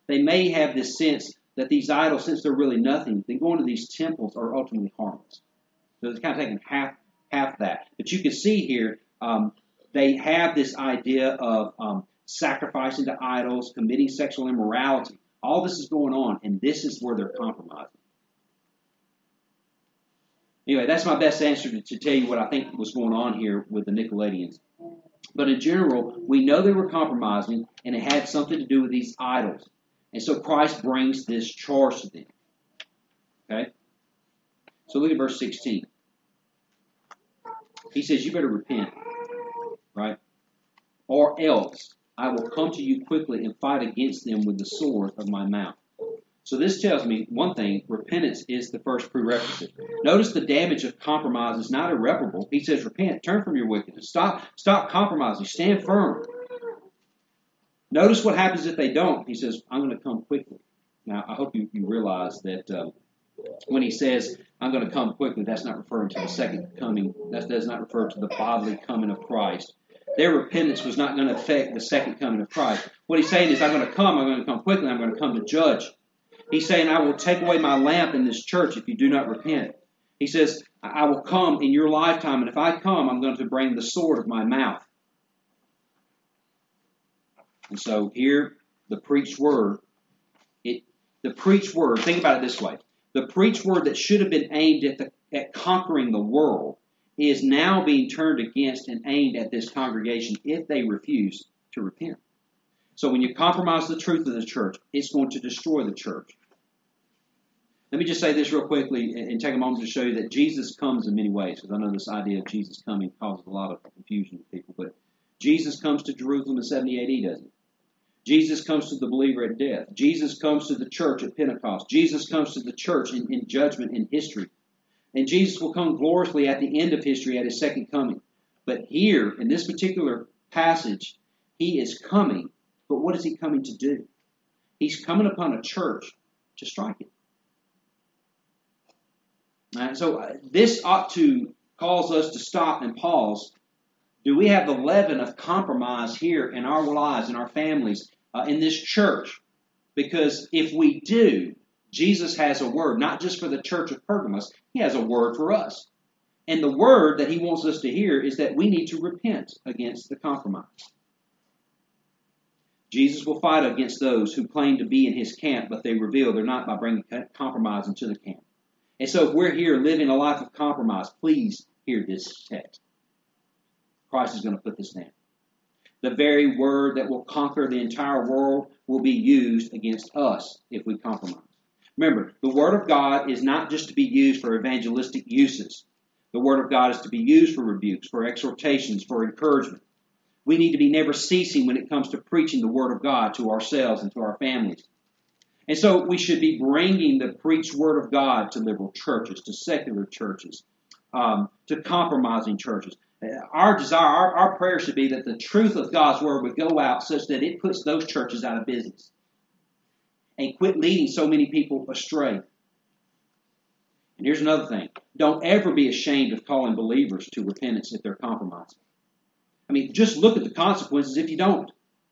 They may have this sense that these idols, since they're really nothing, then going to these temples are ultimately harmless. So it's kind of taking half half that. But you can see here, um, they have this idea of um, sacrificing to idols, committing sexual immorality. All this is going on, and this is where they're compromising. Anyway, that's my best answer to, to tell you what I think was going on here with the Nicolaitans. But in general, we know they were compromising, and it had something to do with these idols. And so Christ brings this charge to them. Okay? So look at verse sixteen. He says, you better repent. Right? Or else I will come to you quickly and fight against them with the sword of my mouth. So this tells me one thing, repentance is the first prerequisite. Notice the damage of compromise is not irreparable. He says, repent, turn from your wickedness. Stop, stop compromising. Stand firm. Notice what happens if they don't. He says, I'm going to come quickly. Now, I hope you, you realize that uh, when he says, I'm going to come quickly, that's not referring to the second coming. That does not refer to the bodily coming of Christ. Their repentance was not going to affect the second coming of Christ. What he's saying is, I'm going to come, I'm going to come quickly, I'm going to come to judge. He's saying, I will take away my lamp in this church if you do not repent. He says, I will come in your lifetime, and if I come, I'm going to bring the sword of my mouth. And so here, the preached word, it, the preached word, think about it this way. The preached word that should have been aimed at, the, at conquering the world is now being turned against and aimed at this congregation if they refuse to repent. So when you compromise the truth of the church, it's going to destroy the church. Let me just say this real quickly and take a moment to show you that Jesus comes in many ways, because I know this idea of Jesus coming causes a lot of confusion to people. But Jesus comes to Jerusalem in seventy A D, doesn't he? Jesus comes to the believer at death. Jesus comes to the church at Pentecost. Jesus comes to the church in, in judgment in history. And Jesus will come gloriously at the end of history at his second coming. But here, in this particular passage, he is coming. But what is he coming to do? He's coming upon a church to strike it. Right, so uh, this ought to cause us to stop and pause. Do we have the leaven of compromise here in our lives, in our families, uh, in this church? Because if we do, Jesus has a word, not just for the church of Pergamos, he has a word for us. And the word that he wants us to hear is that we need to repent against the compromise. Jesus will fight against those who claim to be in his camp, but they reveal they're not by bringing compromise into the camp. And so if we're here living a life of compromise, please hear this text. Christ is going to put this down. The very word that will conquer the entire world will be used against us if we compromise. Remember, the Word of God is not just to be used for evangelistic uses. The Word of God is to be used for rebukes, for exhortations, for encouragement. We need to be never ceasing when it comes to preaching the Word of God to ourselves and to our families. And so we should be bringing the preached Word of God to liberal churches, to secular churches, um, to compromising churches. Our desire, our, our prayer should be that the truth of God's Word would go out such that it puts those churches out of business and quit leading so many people astray. And here's another thing. Don't ever be ashamed of calling believers to repentance if they're compromising. I mean, just look at the consequences if you don't.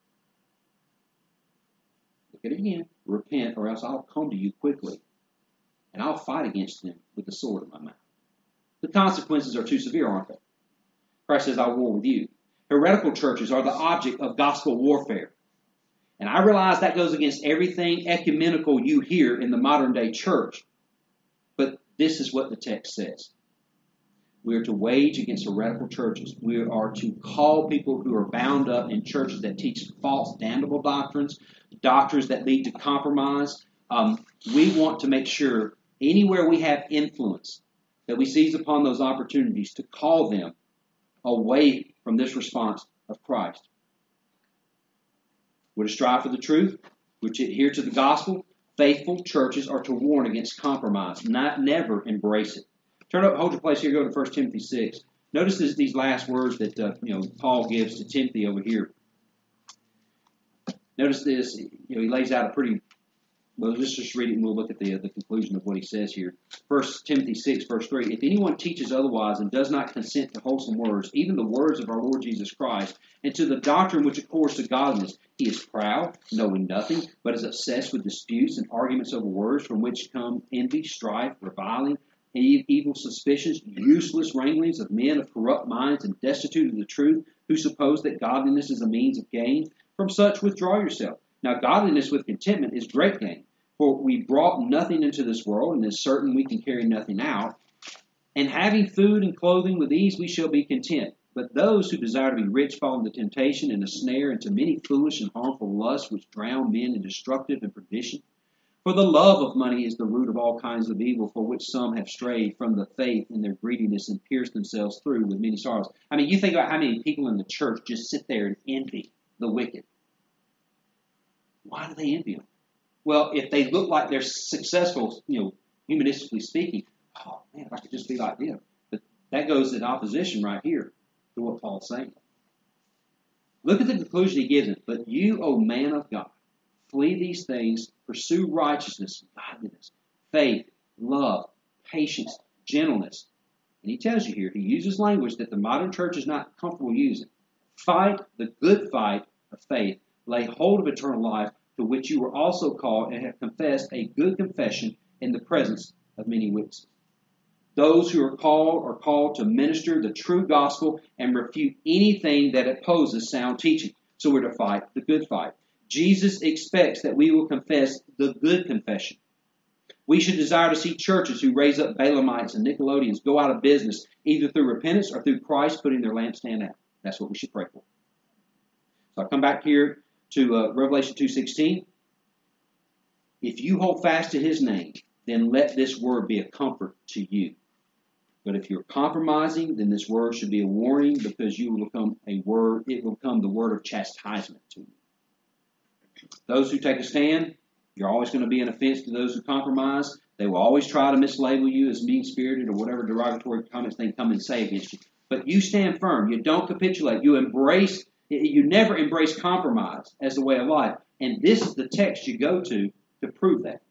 Look at it again. Repent, or else I'll come to you quickly, and I'll fight against them with the sword of my mouth. The consequences are too severe, aren't they? Christ says, I war with you. Heretical churches are the object of gospel warfare. And I realize that goes against everything ecumenical you hear in the modern day church. But this is what the text says. We are to wage against heretical churches. We are to call people who are bound up in churches that teach false, damnable doctrines, doctrines that lead to compromise. Um, we want to make sure anywhere we have influence that we seize upon those opportunities to call them away from this response of Christ. We're to strive for the truth. We're to adhere to the gospel. Faithful churches are to warn against compromise, not never embrace it. Turn up, hold your place here, go to First Timothy six. Notice this, these last words that uh, you know Paul gives to Timothy over here. Notice this, you know, he lays out a pretty Well, let's just read it and we'll look at the, the conclusion of what he says here. First Timothy six, verse three. If anyone teaches otherwise and does not consent to wholesome words, even the words of our Lord Jesus Christ, and to the doctrine which accords to godliness, he is proud, knowing nothing, but is obsessed with disputes and arguments over words, from which come envy, strife, reviling, evil suspicions, useless wranglings of men of corrupt minds and destitute of the truth, who suppose that godliness is a means of gain. From such withdraw yourself. Now godliness with contentment is great gain. For we brought nothing into this world, and it is certain we can carry nothing out. And having food and clothing with ease we shall be content. But those who desire to be rich fall into temptation and a snare, into many foolish and harmful lusts, which drown men in destructive and perdition. For the love of money is the root of all kinds of evil, for which some have strayed from the faith in their greediness and pierced themselves through with many sorrows. I mean, you think about how many people in the church just sit there and envy the wicked. Why do they envy them? Well, if they look like they're successful, you know, humanistically speaking, oh man, if I could just be like them. But that goes in opposition right here to what Paul's saying. Look at the conclusion he gives it. But you, O man of God, flee these things, pursue righteousness, godliness, faith, love, patience, gentleness. And he tells you here, he uses language that the modern church is not comfortable using. Fight the good fight of faith. Lay hold of eternal life, to which you were also called and have confessed a good confession in the presence of many witnesses. Those who are called are called to minister the true gospel and refute anything that opposes sound teaching. So we're to fight the good fight. Jesus expects that we will confess the good confession. We should desire to see churches who raise up Balaamites and Nicolaitans go out of business, either through repentance or through Christ putting their lampstand out. That's what we should pray for. So I'll come back here to uh, Revelation two sixteen. If you hold fast to his name, then let this word be a comfort to you. But if you're compromising, then this word should be a warning, because you will become a word, it will become the word of chastisement to you. Those who take a stand, you're always going to be an offense to those who compromise. They will always try to mislabel you as mean-spirited or whatever derogatory comments they come and say against you. But you stand firm. You don't capitulate. You embrace You never embrace compromise as the way of life. And this is the text you go to to prove that.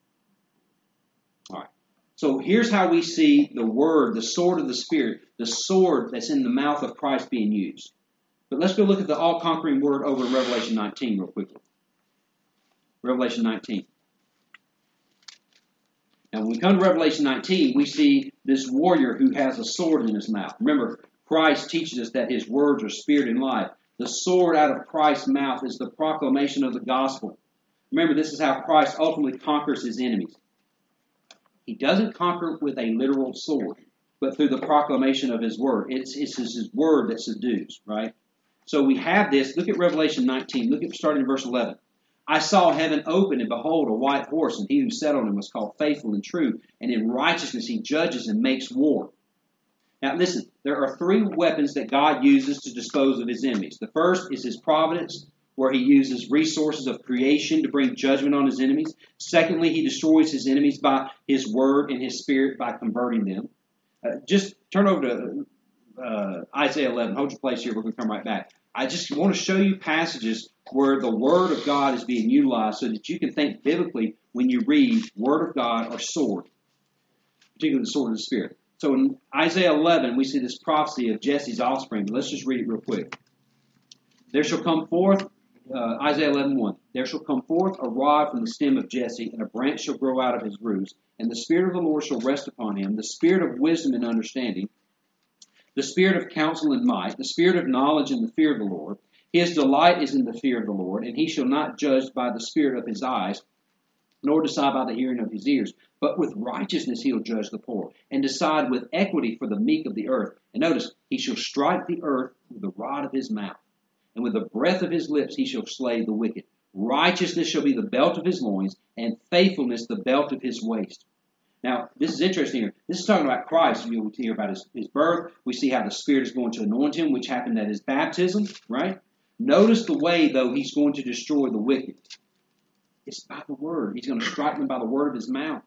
All right. So here's how we see the word, the sword of the Spirit, the sword that's in the mouth of Christ being used. But let's go look at the all-conquering word over in Revelation nineteen real quickly. Revelation nineteen. Now when we come to Revelation nineteen, we see this warrior who has a sword in his mouth. Remember, Christ teaches us that his words are spirit and life. The sword out of Christ's mouth is the proclamation of the gospel. Remember, this is how Christ ultimately conquers his enemies. He doesn't conquer with a literal sword, but through the proclamation of his word. It's, it's his word that subdues, right? So we have this. Look at Revelation nineteen. Look at starting in verse eleven. I saw heaven open, and behold, a white horse, and he who sat on him was called Faithful and True, and in righteousness he judges and makes war. Now listen, there are three weapons that God uses to dispose of his enemies. The first is his providence, where he uses resources of creation to bring judgment on his enemies. Secondly, he destroys his enemies by his word and his spirit by converting them. Uh, just turn over to uh, Isaiah eleven. Hold your place here. We're going to come right back. I just want to show you passages where the word of God is being utilized so that you can think biblically when you read word of God or sword, particularly the sword of the Spirit. So in Isaiah eleven, we see this prophecy of Jesse's offspring. Let's just read it real quick. There shall come forth, uh, Isaiah eleven one, there shall come forth a rod from the stem of Jesse, and a branch shall grow out of his roots, and the Spirit of the Lord shall rest upon him, the Spirit of wisdom and understanding, the Spirit of counsel and might, the Spirit of knowledge and the fear of the Lord. His delight is in the fear of the Lord, and he shall not judge by the spirit of his eyes, nor decide by the hearing of his ears. But with righteousness he'll judge the poor, and decide with equity for the meek of the earth. And notice, he shall strike the earth with the rod of his mouth, and with the breath of his lips he shall slay the wicked. Righteousness shall be the belt of his loins, and faithfulness the belt of his waist. Now, this is interesting here. This is talking about Christ. You know, we hear about his, his birth. We see how the Spirit is going to anoint him, which happened at his baptism, right? Notice the way, though, he's going to destroy the wicked. It's by the word. He's going to strike them by the word of his mouth.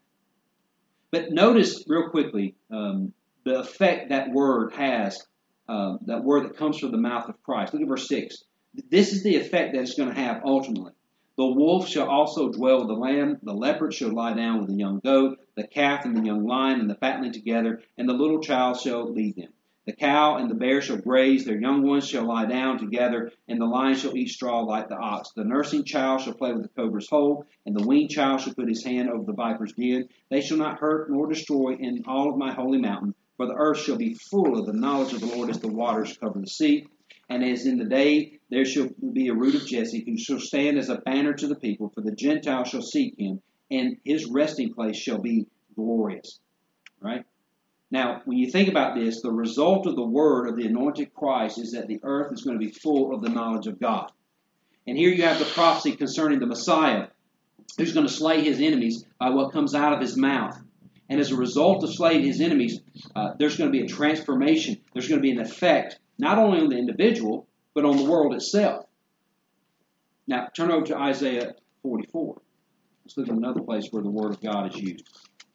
But notice real quickly um, the effect that word has, uh, that word that comes from the mouth of Christ. Look at verse six. This is the effect that it's going to have ultimately. The wolf shall also dwell with the lamb, the leopard shall lie down with the young goat, the calf and the young lion and the fatling together, and the little child shall lead them. The cow and the bear shall graze, their young ones shall lie down together, and the lion shall eat straw like the ox. The nursing child shall play with the cobra's hole, and the weaned child shall put his hand over the viper's den. They shall not hurt nor destroy in all of my holy mountain, for the earth shall be full of the knowledge of the Lord as the waters cover the sea. And as in the day there shall be a root of Jesse, who shall stand as a banner to the people, for the Gentiles shall seek him, and his resting place shall be glorious. Right? Now, when you think about this, the result of the word of the anointed Christ is that the earth is going to be full of the knowledge of God. And here you have the prophecy concerning the Messiah, who's going to slay his enemies by what comes out of his mouth. And as a result of slaying his enemies, uh, there's going to be a transformation. There's going to be an effect, not only on the individual, but on the world itself. Now, turn over to Isaiah forty-four. Let's look at another place where the word of God is used.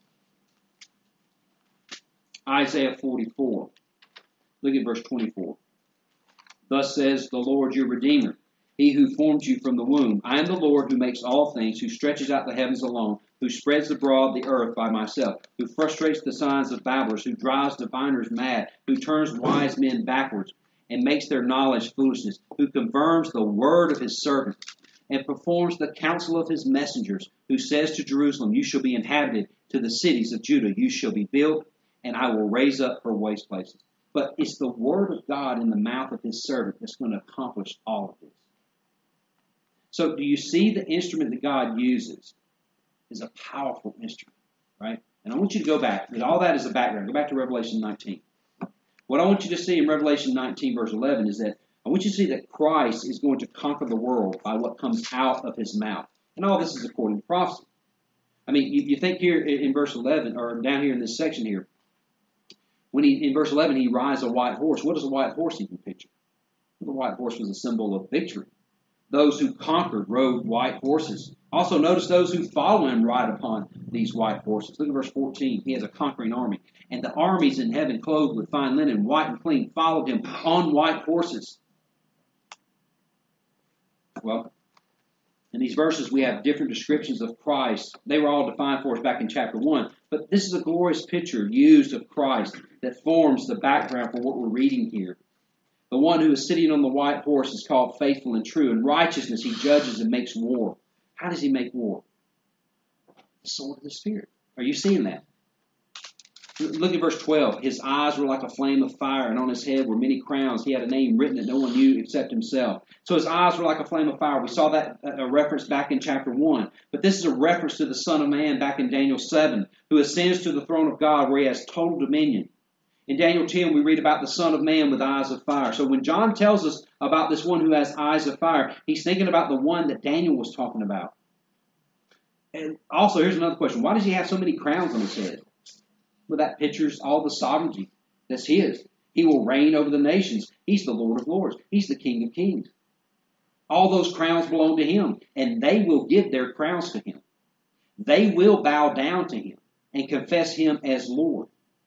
Isaiah forty-four. Look at verse twenty-four. Thus says the Lord your Redeemer, he who formed you from the womb. I am the Lord who makes all things, who stretches out the heavens alone, who spreads abroad the earth by myself, who frustrates the signs of babblers, who drives diviners mad, who turns wise men backwards, and makes their knowledge foolishness, who confirms the word of his servant, and performs the counsel of his messengers, who says to Jerusalem, you shall be inhabited, to the cities of Judah, you shall be built, and I will raise up her waste places. But it's the word of God in the mouth of his servant that's going to accomplish all of this. So do you see the instrument that God uses is a powerful instrument, right? And I want you to go back. With all that as a background, go back to Revelation nineteen. What I want you to see in Revelation nineteen, verse eleven, is that I want you to see that Christ is going to conquer the world by what comes out of his mouth. And all this is according to prophecy. I mean, you, you think here in, in verse eleven, or down here in this section here, when he in verse eleven he rides a white horse. What does a white horse even picture? The white horse was a symbol of victory. Those who conquered rode white horses. Also notice those who follow him ride upon these white horses. Look at verse fourteen. He has a conquering army. And the armies in heaven, clothed with fine linen, white and clean, followed him on white horses. Well, in these verses we have different descriptions of Christ. They were all defined for us back in chapter one. But this is a glorious picture used of Christ that forms the background for what we're reading here. The one who is sitting on the white horse is called faithful and true. In righteousness he judges and makes war. How does he make war? The sword of the Spirit. Are you seeing that? Look at verse twelve. His eyes were like a flame of fire, and on his head were many crowns. He had a name written that no one knew except himself. So his eyes were like a flame of fire. We saw that a reference back in chapter one. But this is a reference to the Son of Man back in Daniel seven, who ascends to the throne of God where he has total dominion. In Daniel ten, we read about the Son of Man with eyes of fire. So when John tells us about this one who has eyes of fire, he's thinking about the one that Daniel was talking about. And also, here's another question. Why does he have so many crowns on his head? Well, that pictures all the sovereignty that's his. He will reign over the nations. He's the Lord of lords. He's the King of kings. All those crowns belong to him, and they will give their crowns to him. They will bow down to him and confess him as Lord.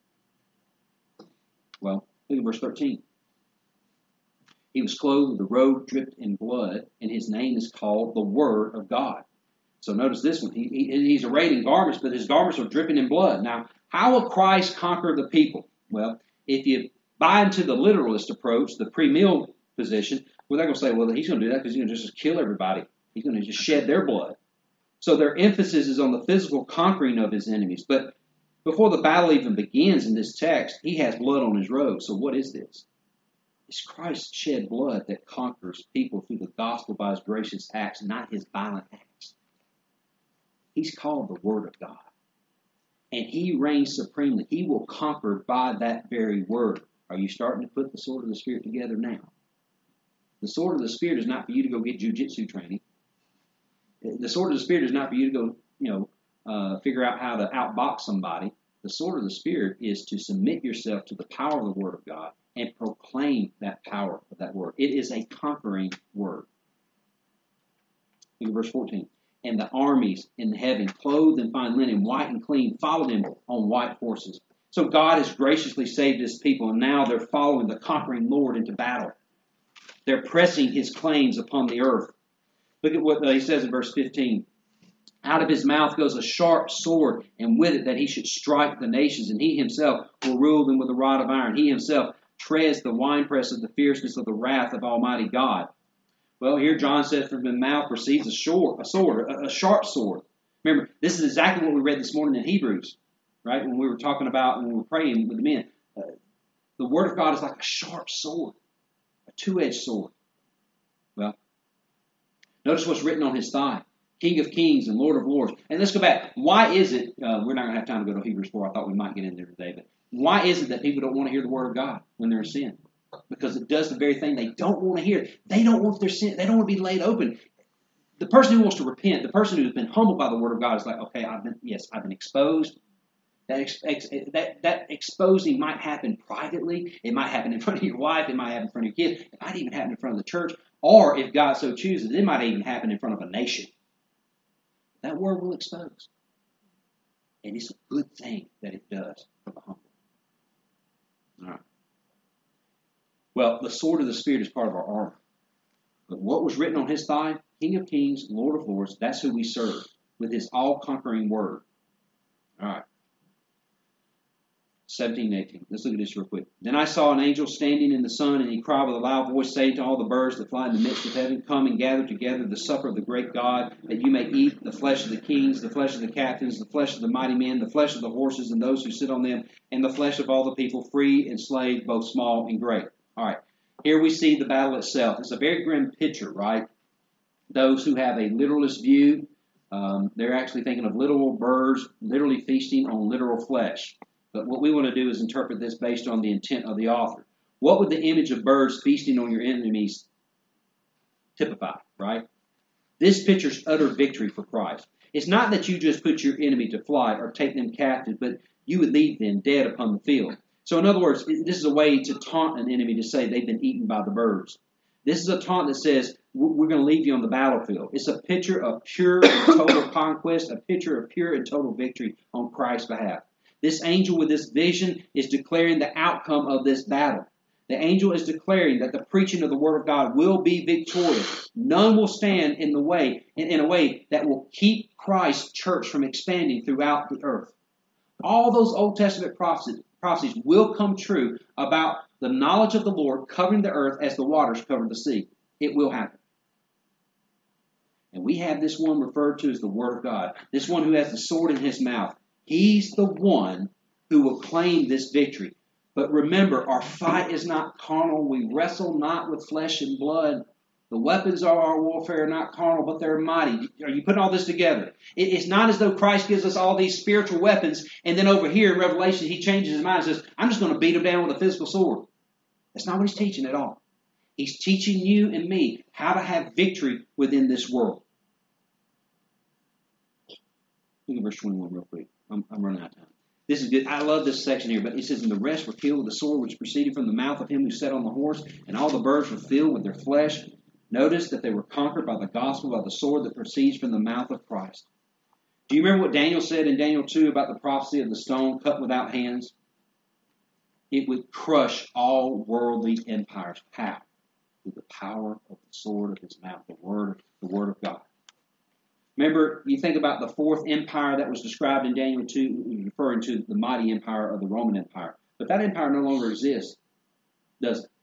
Well, look at verse thirteen. He was clothed with a robe dripped in blood, and his name is called the Word of God. So notice this one. He, he, he's arrayed in garments, but his garments are dripping in blood. Now, how will Christ conquer the people? Well, if you buy into the literalist approach, the pre-mill position, well, they're going to say, well, he's going to do that because he's going to just kill everybody. He's going to just shed their blood. So their emphasis is on the physical conquering of his enemies. But before the battle even begins in this text, he has blood on his robe. So what is this? It's Christ's shed blood that conquers people through the gospel by his gracious acts, not his violent acts. He's called the Word of God. And he reigns supremely. He will conquer by that very word. Are you starting to put the sword of the Spirit together now? The sword of the Spirit is not for you to go get jiu-jitsu training. The sword of the Spirit is not for you to go, you know, uh, figure out how to outbox somebody. The sword of the Spirit is to submit yourself to the power of the Word of God and proclaim that power of that word. It is a conquering word. Look at verse fourteen. And the armies in heaven, clothed in fine linen, white and clean, followed him on white horses. So God has graciously saved his people, and now they're following the conquering Lord into battle. They're pressing his claims upon the earth. Look at what he says in verse fifteen. Out of his mouth goes a sharp sword, and with it that he should strike the nations, and he himself will rule them with a rod of iron. He himself treads the winepress of the fierceness of the wrath of Almighty God. Well, here John says, from the mouth proceeds a sword, a sword, a, a sharp sword. Remember, this is exactly what we read this morning in Hebrews, right? When we were talking about, when we were praying with the men. Uh, the Word of God is like a sharp sword, a two-edged sword. Well, notice what's written on his thigh. King of kings and Lord of lords. And let's go back. Why is it, uh, we're not going to have time to go to Hebrews four. I thought we might get in there today. But why is it that people don't want to hear the Word of God when they're in sin? Because it does the very thing they don't want to hear. They don't want their sin. They don't want to be laid open. The person who wants to repent, the person who's been humbled by the Word of God is like, okay, I've been, yes, I've been exposed. That, ex, ex, that, that exposing might happen privately. It might happen in front of your wife. It might happen in front of your kids. It might even happen in front of the church. Or if God so chooses, it might even happen in front of a nation. That word will expose. And it's a good thing that it does for the humble. All right. Well, the sword of the Spirit is part of our armor. But what was written on his thigh? King of kings, Lord of lords, that's who we serve with his all-conquering word. All right. seventeen and eighteen. Let's look at this real quick. Then I saw an angel standing in the sun, and he cried with a loud voice, saying to all the birds that fly in the midst of heaven, come and gather together the supper of the great God, that you may eat the flesh of the kings, the flesh of the captains, the flesh of the mighty men, the flesh of the horses and those who sit on them, and the flesh of all the people, free and slave, both small and great. All right. Here we see the battle itself. It's a very grim picture, right? Those who have a literalist view, um, they're actually thinking of literal birds literally feasting on literal flesh. But what we want to do is interpret this based on the intent of the author. What would the image of birds feasting on your enemies typify, right? This pictures utter victory for Christ. It's not that you just put your enemy to flight or take them captive, but you would leave them dead upon the field. So in other words, this is a way to taunt an enemy to say they've been eaten by the birds. This is a taunt that says, we're going to leave you on the battlefield. It's a picture of pure and total conquest, a picture of pure and total victory on Christ's behalf. This angel with this vision is declaring the outcome of this battle. The angel is declaring that the preaching of the Word of God will be victorious. None will stand in the way, in, in a way that will keep Christ's church from expanding throughout the earth. All those Old Testament prophecies, prophecies will come true about the knowledge of the Lord covering the earth as the waters cover the sea. It will happen. And we have this one referred to as the Word of God. This one who has the sword in his mouth. He's the one who will claim this victory. But remember, our fight is not carnal. We wrestle not with flesh and blood. The weapons of our warfare are not carnal, but they're mighty. Are you putting all this together? It's not as though Christ gives us all these spiritual weapons, and then over here in Revelation, he changes his mind and says, I'm just going to beat them down with a physical sword. That's not what he's teaching at all. He's teaching you and me how to have victory within this world. Look at verse twenty-one real quick. I'm, I'm running out of time. This is good. I love this section here, but it says, and the rest were killed with the sword which proceeded from the mouth of him who sat on the horse, and all the birds were filled with their flesh. Notice that they were conquered by the gospel, by the sword that proceeds from the mouth of Christ. Do you remember what Daniel said in Daniel two about the prophecy of the stone cut without hands? It would crush all worldly empires. How? With the power of the sword of his mouth, the word, the word of God. Remember, you think about the fourth empire that was described in Daniel two, referring to the mighty empire of the Roman Empire. But that empire no longer exists, does it?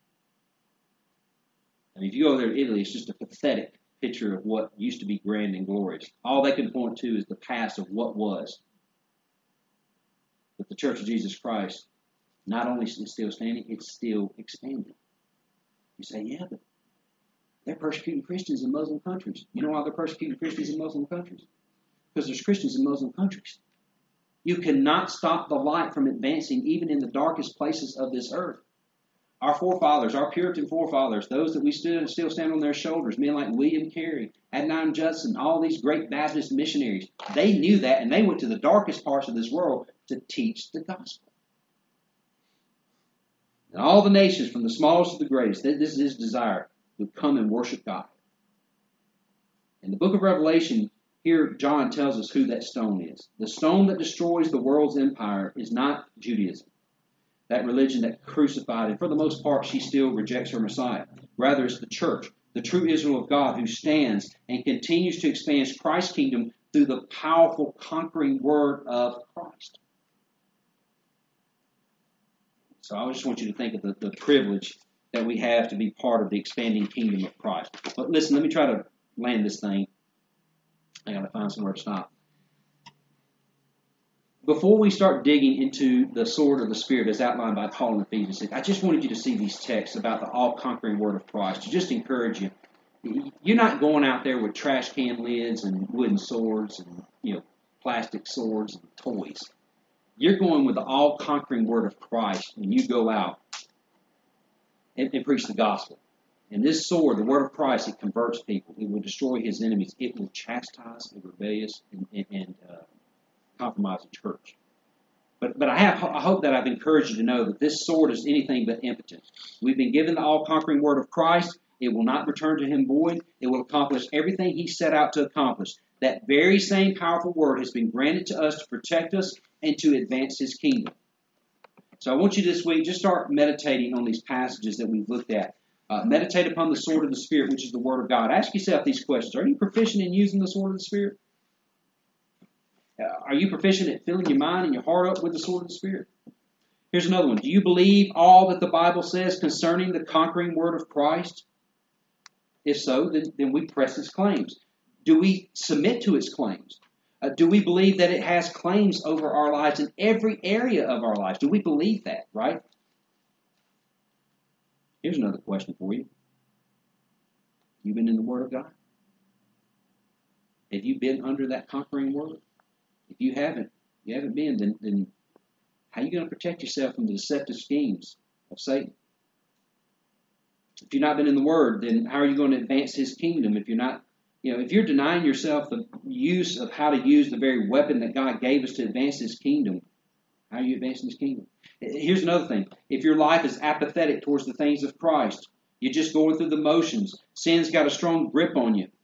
And if you go there to Italy, it's just a pathetic picture of what used to be grand and glorious. All they can point to is the past of what was. But the Church of Jesus Christ, not only is still standing, it's still expanding. You say, yeah, but they're persecuting Christians in Muslim countries. You know why they're persecuting Christians in Muslim countries? Because there's Christians in Muslim countries. You cannot stop the light from advancing even in the darkest places of this earth. Our forefathers, our Puritan forefathers, those that we still, still stand on their shoulders, men like William Carey, Adoniram Judson, all these great Baptist missionaries, they knew that, and they went to the darkest parts of this world to teach the gospel. And all the nations, from the smallest to the greatest, this is his desire, would come and worship God. In the book of Revelation, here John tells us who that stone is. The stone that destroys the world's empire is not Judaism, that religion that crucified, and for the most part, she still rejects her Messiah. Rather, it's the church, the true Israel of God who stands and continues to expand Christ's kingdom through the powerful, conquering word of Christ. So I just want you to think of the, the privilege that we have to be part of the expanding kingdom of Christ. But listen, let me try to land this thing. I got to find somewhere to stop. Before we start digging into the sword of the Spirit as outlined by Paul in Ephesians six, I just wanted you to see these texts about the all-conquering word of Christ to just encourage you. You're not going out there with trash can lids and wooden swords and, you know, plastic swords and toys. You're going with the all-conquering word of Christ when you go out and, and preach the gospel. And this sword, the word of Christ, it converts people. It will destroy his enemies. It will chastise the rebellious and, and, and uh, compromise the church. But but I have I hope that I've encouraged you to know that this sword is anything but impotent. We've been given the all-conquering word of Christ. It will not return to him void. It will accomplish everything he set out to accomplish. That very same powerful word has been granted to us to protect us and to advance his kingdom. So I want you this week, just start meditating on these passages that we've looked at. Uh, meditate upon the sword of the Spirit, which is the Word of God. Ask yourself these questions. Are you proficient in using the sword of the Spirit? Uh, are you proficient at filling your mind and your heart up with the sword of the Spirit? Here's another one. Do you believe all that the Bible says concerning the conquering word of Christ? If so, then, then we press its claims. Do we submit to its claims? Uh, do we believe that it has claims over our lives in every area of our lives? Do we believe that, right? Here's another question for you. You been in the Word of God? Have you been under that conquering word? If you haven't, you haven't been, then, then how are you going to protect yourself from the deceptive schemes of Satan? If you've not been in the Word, then how are you going to advance his kingdom if you're not, you know, if you're denying yourself the use of how to use the very weapon that God gave us to advance his kingdom, how are you advancing his kingdom? Here's another thing. If your life is apathetic towards the things of Christ, you're just going through the motions, sin's got a strong grip on you,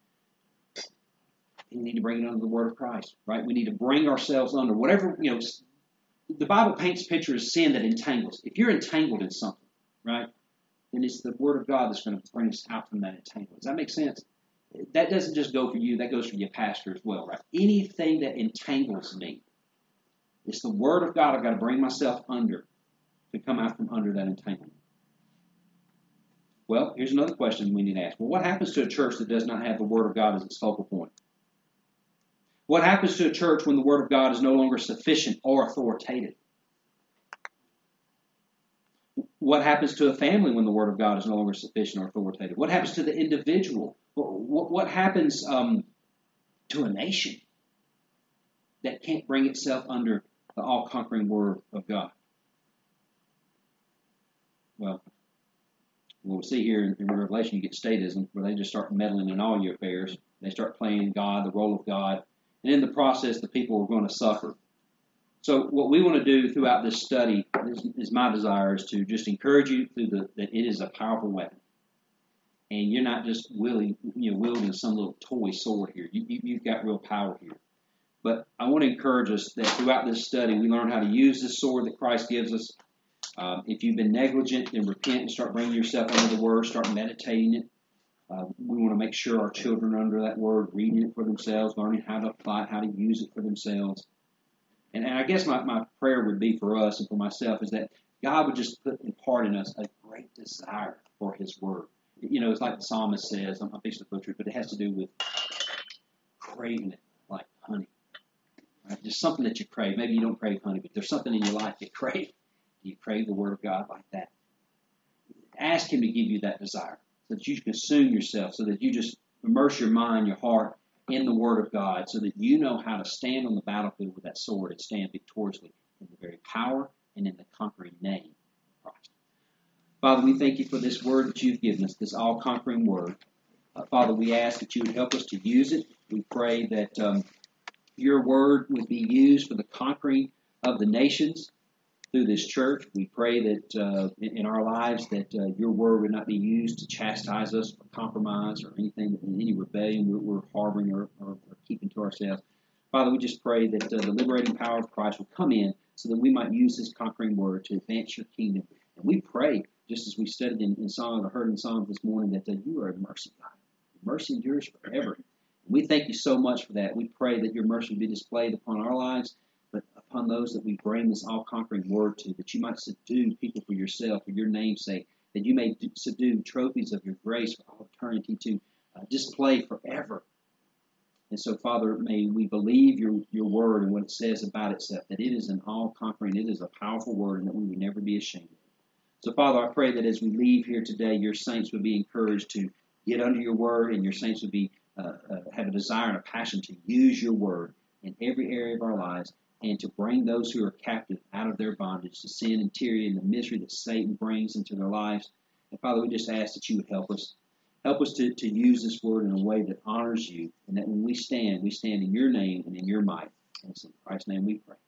you need to bring it under the word of Christ, right? We need to bring ourselves under whatever, you know, the Bible paints a picture of sin that entangles. If you're entangled in something, right, then it's the word of God that's going to bring us out from that entanglement. Does that make sense? That doesn't just go for you. That goes for your pastor as well, right? Anything that entangles me, it's the word of God I've got to bring myself under to come out from under that entanglement. Well, here's another question we need to ask. Well, what happens to a church that does not have the word of God as its focal point? What happens to a church when the word of God is no longer sufficient or authoritative? What happens to a family when the word of God is no longer sufficient or authoritative? What happens to the individual? What, what happens um, to a nation that can't bring itself under the all-conquering word of God? Well, we'll see here in, in Revelation, you get statism, where they just start meddling in all your affairs. They start playing God, the role of God, and in the process, the people are going to suffer. So what we want to do throughout this study is, is my desire is to just encourage you through the that it is a powerful weapon, and you're not just willing, you know, wielding some little toy sword here. You, you, you've got real power here. But I want to encourage us that throughout this study, we learn how to use this sword that Christ gives us. Um, if you've been negligent, then repent and start bringing yourself under the Word, start meditating it. Uh, we want to make sure our children are under that Word, reading it for themselves, learning how to apply it, how to use it for themselves. And, and I guess my, my prayer would be for us and for myself is that God would just put impart in us a great desire for His Word. You know, it's like the psalmist says, I'm not fixing to butcher it, but it has to do with craving it like honey. Right? Just something that you crave. Maybe you don't crave honey, but there's something in your life you crave. Do you crave the Word of God like that? Ask Him to give you that desire so that you consume yourself, so that you just immerse your mind, your heart in the Word of God, so that you know how to stand on the battlefield with that sword and stand victoriously in the very power and in the conquering name of Christ. Father, we thank you for this Word that you've given us, this all-conquering Word. Uh, Father, we ask that you would help us to use it. We pray that um, your Word would be used for the conquering of the nations through this church. We pray that uh, in, in our lives that uh, your Word would not be used to chastise us or compromise or anything, any rebellion we're, we're harboring or, or, or keeping to ourselves. Father, we just pray that uh, the liberating power of Christ will come in so that we might use this conquering Word to advance your kingdom. And we pray just as we studied in, in Psalms, or heard in Psalms this morning, that, that you are a mercy God. Mercy endures forever. We thank you so much for that. We pray that your mercy be displayed upon our lives, but upon those that we bring this all-conquering word to, that you might subdue people for yourself, for your name's sake, that you may subdue trophies of your grace for all eternity to uh, display forever. And so, Father, may we believe your, your word and what it says about itself, that it is an all-conquering, it is a powerful word, and that we would never be ashamed of it. So, Father, I pray that as we leave here today, your saints would be encouraged to get under your word, and your saints would be uh, uh, have a desire and a passion to use your word in every area of our lives, and to bring those who are captive out of their bondage to sin and tyranny and the misery that Satan brings into their lives. And Father, we just ask that you would help us. Help us to, to use this word in a way that honors you, and that when we stand, we stand in your name and in your might. And it's in Christ's name we pray.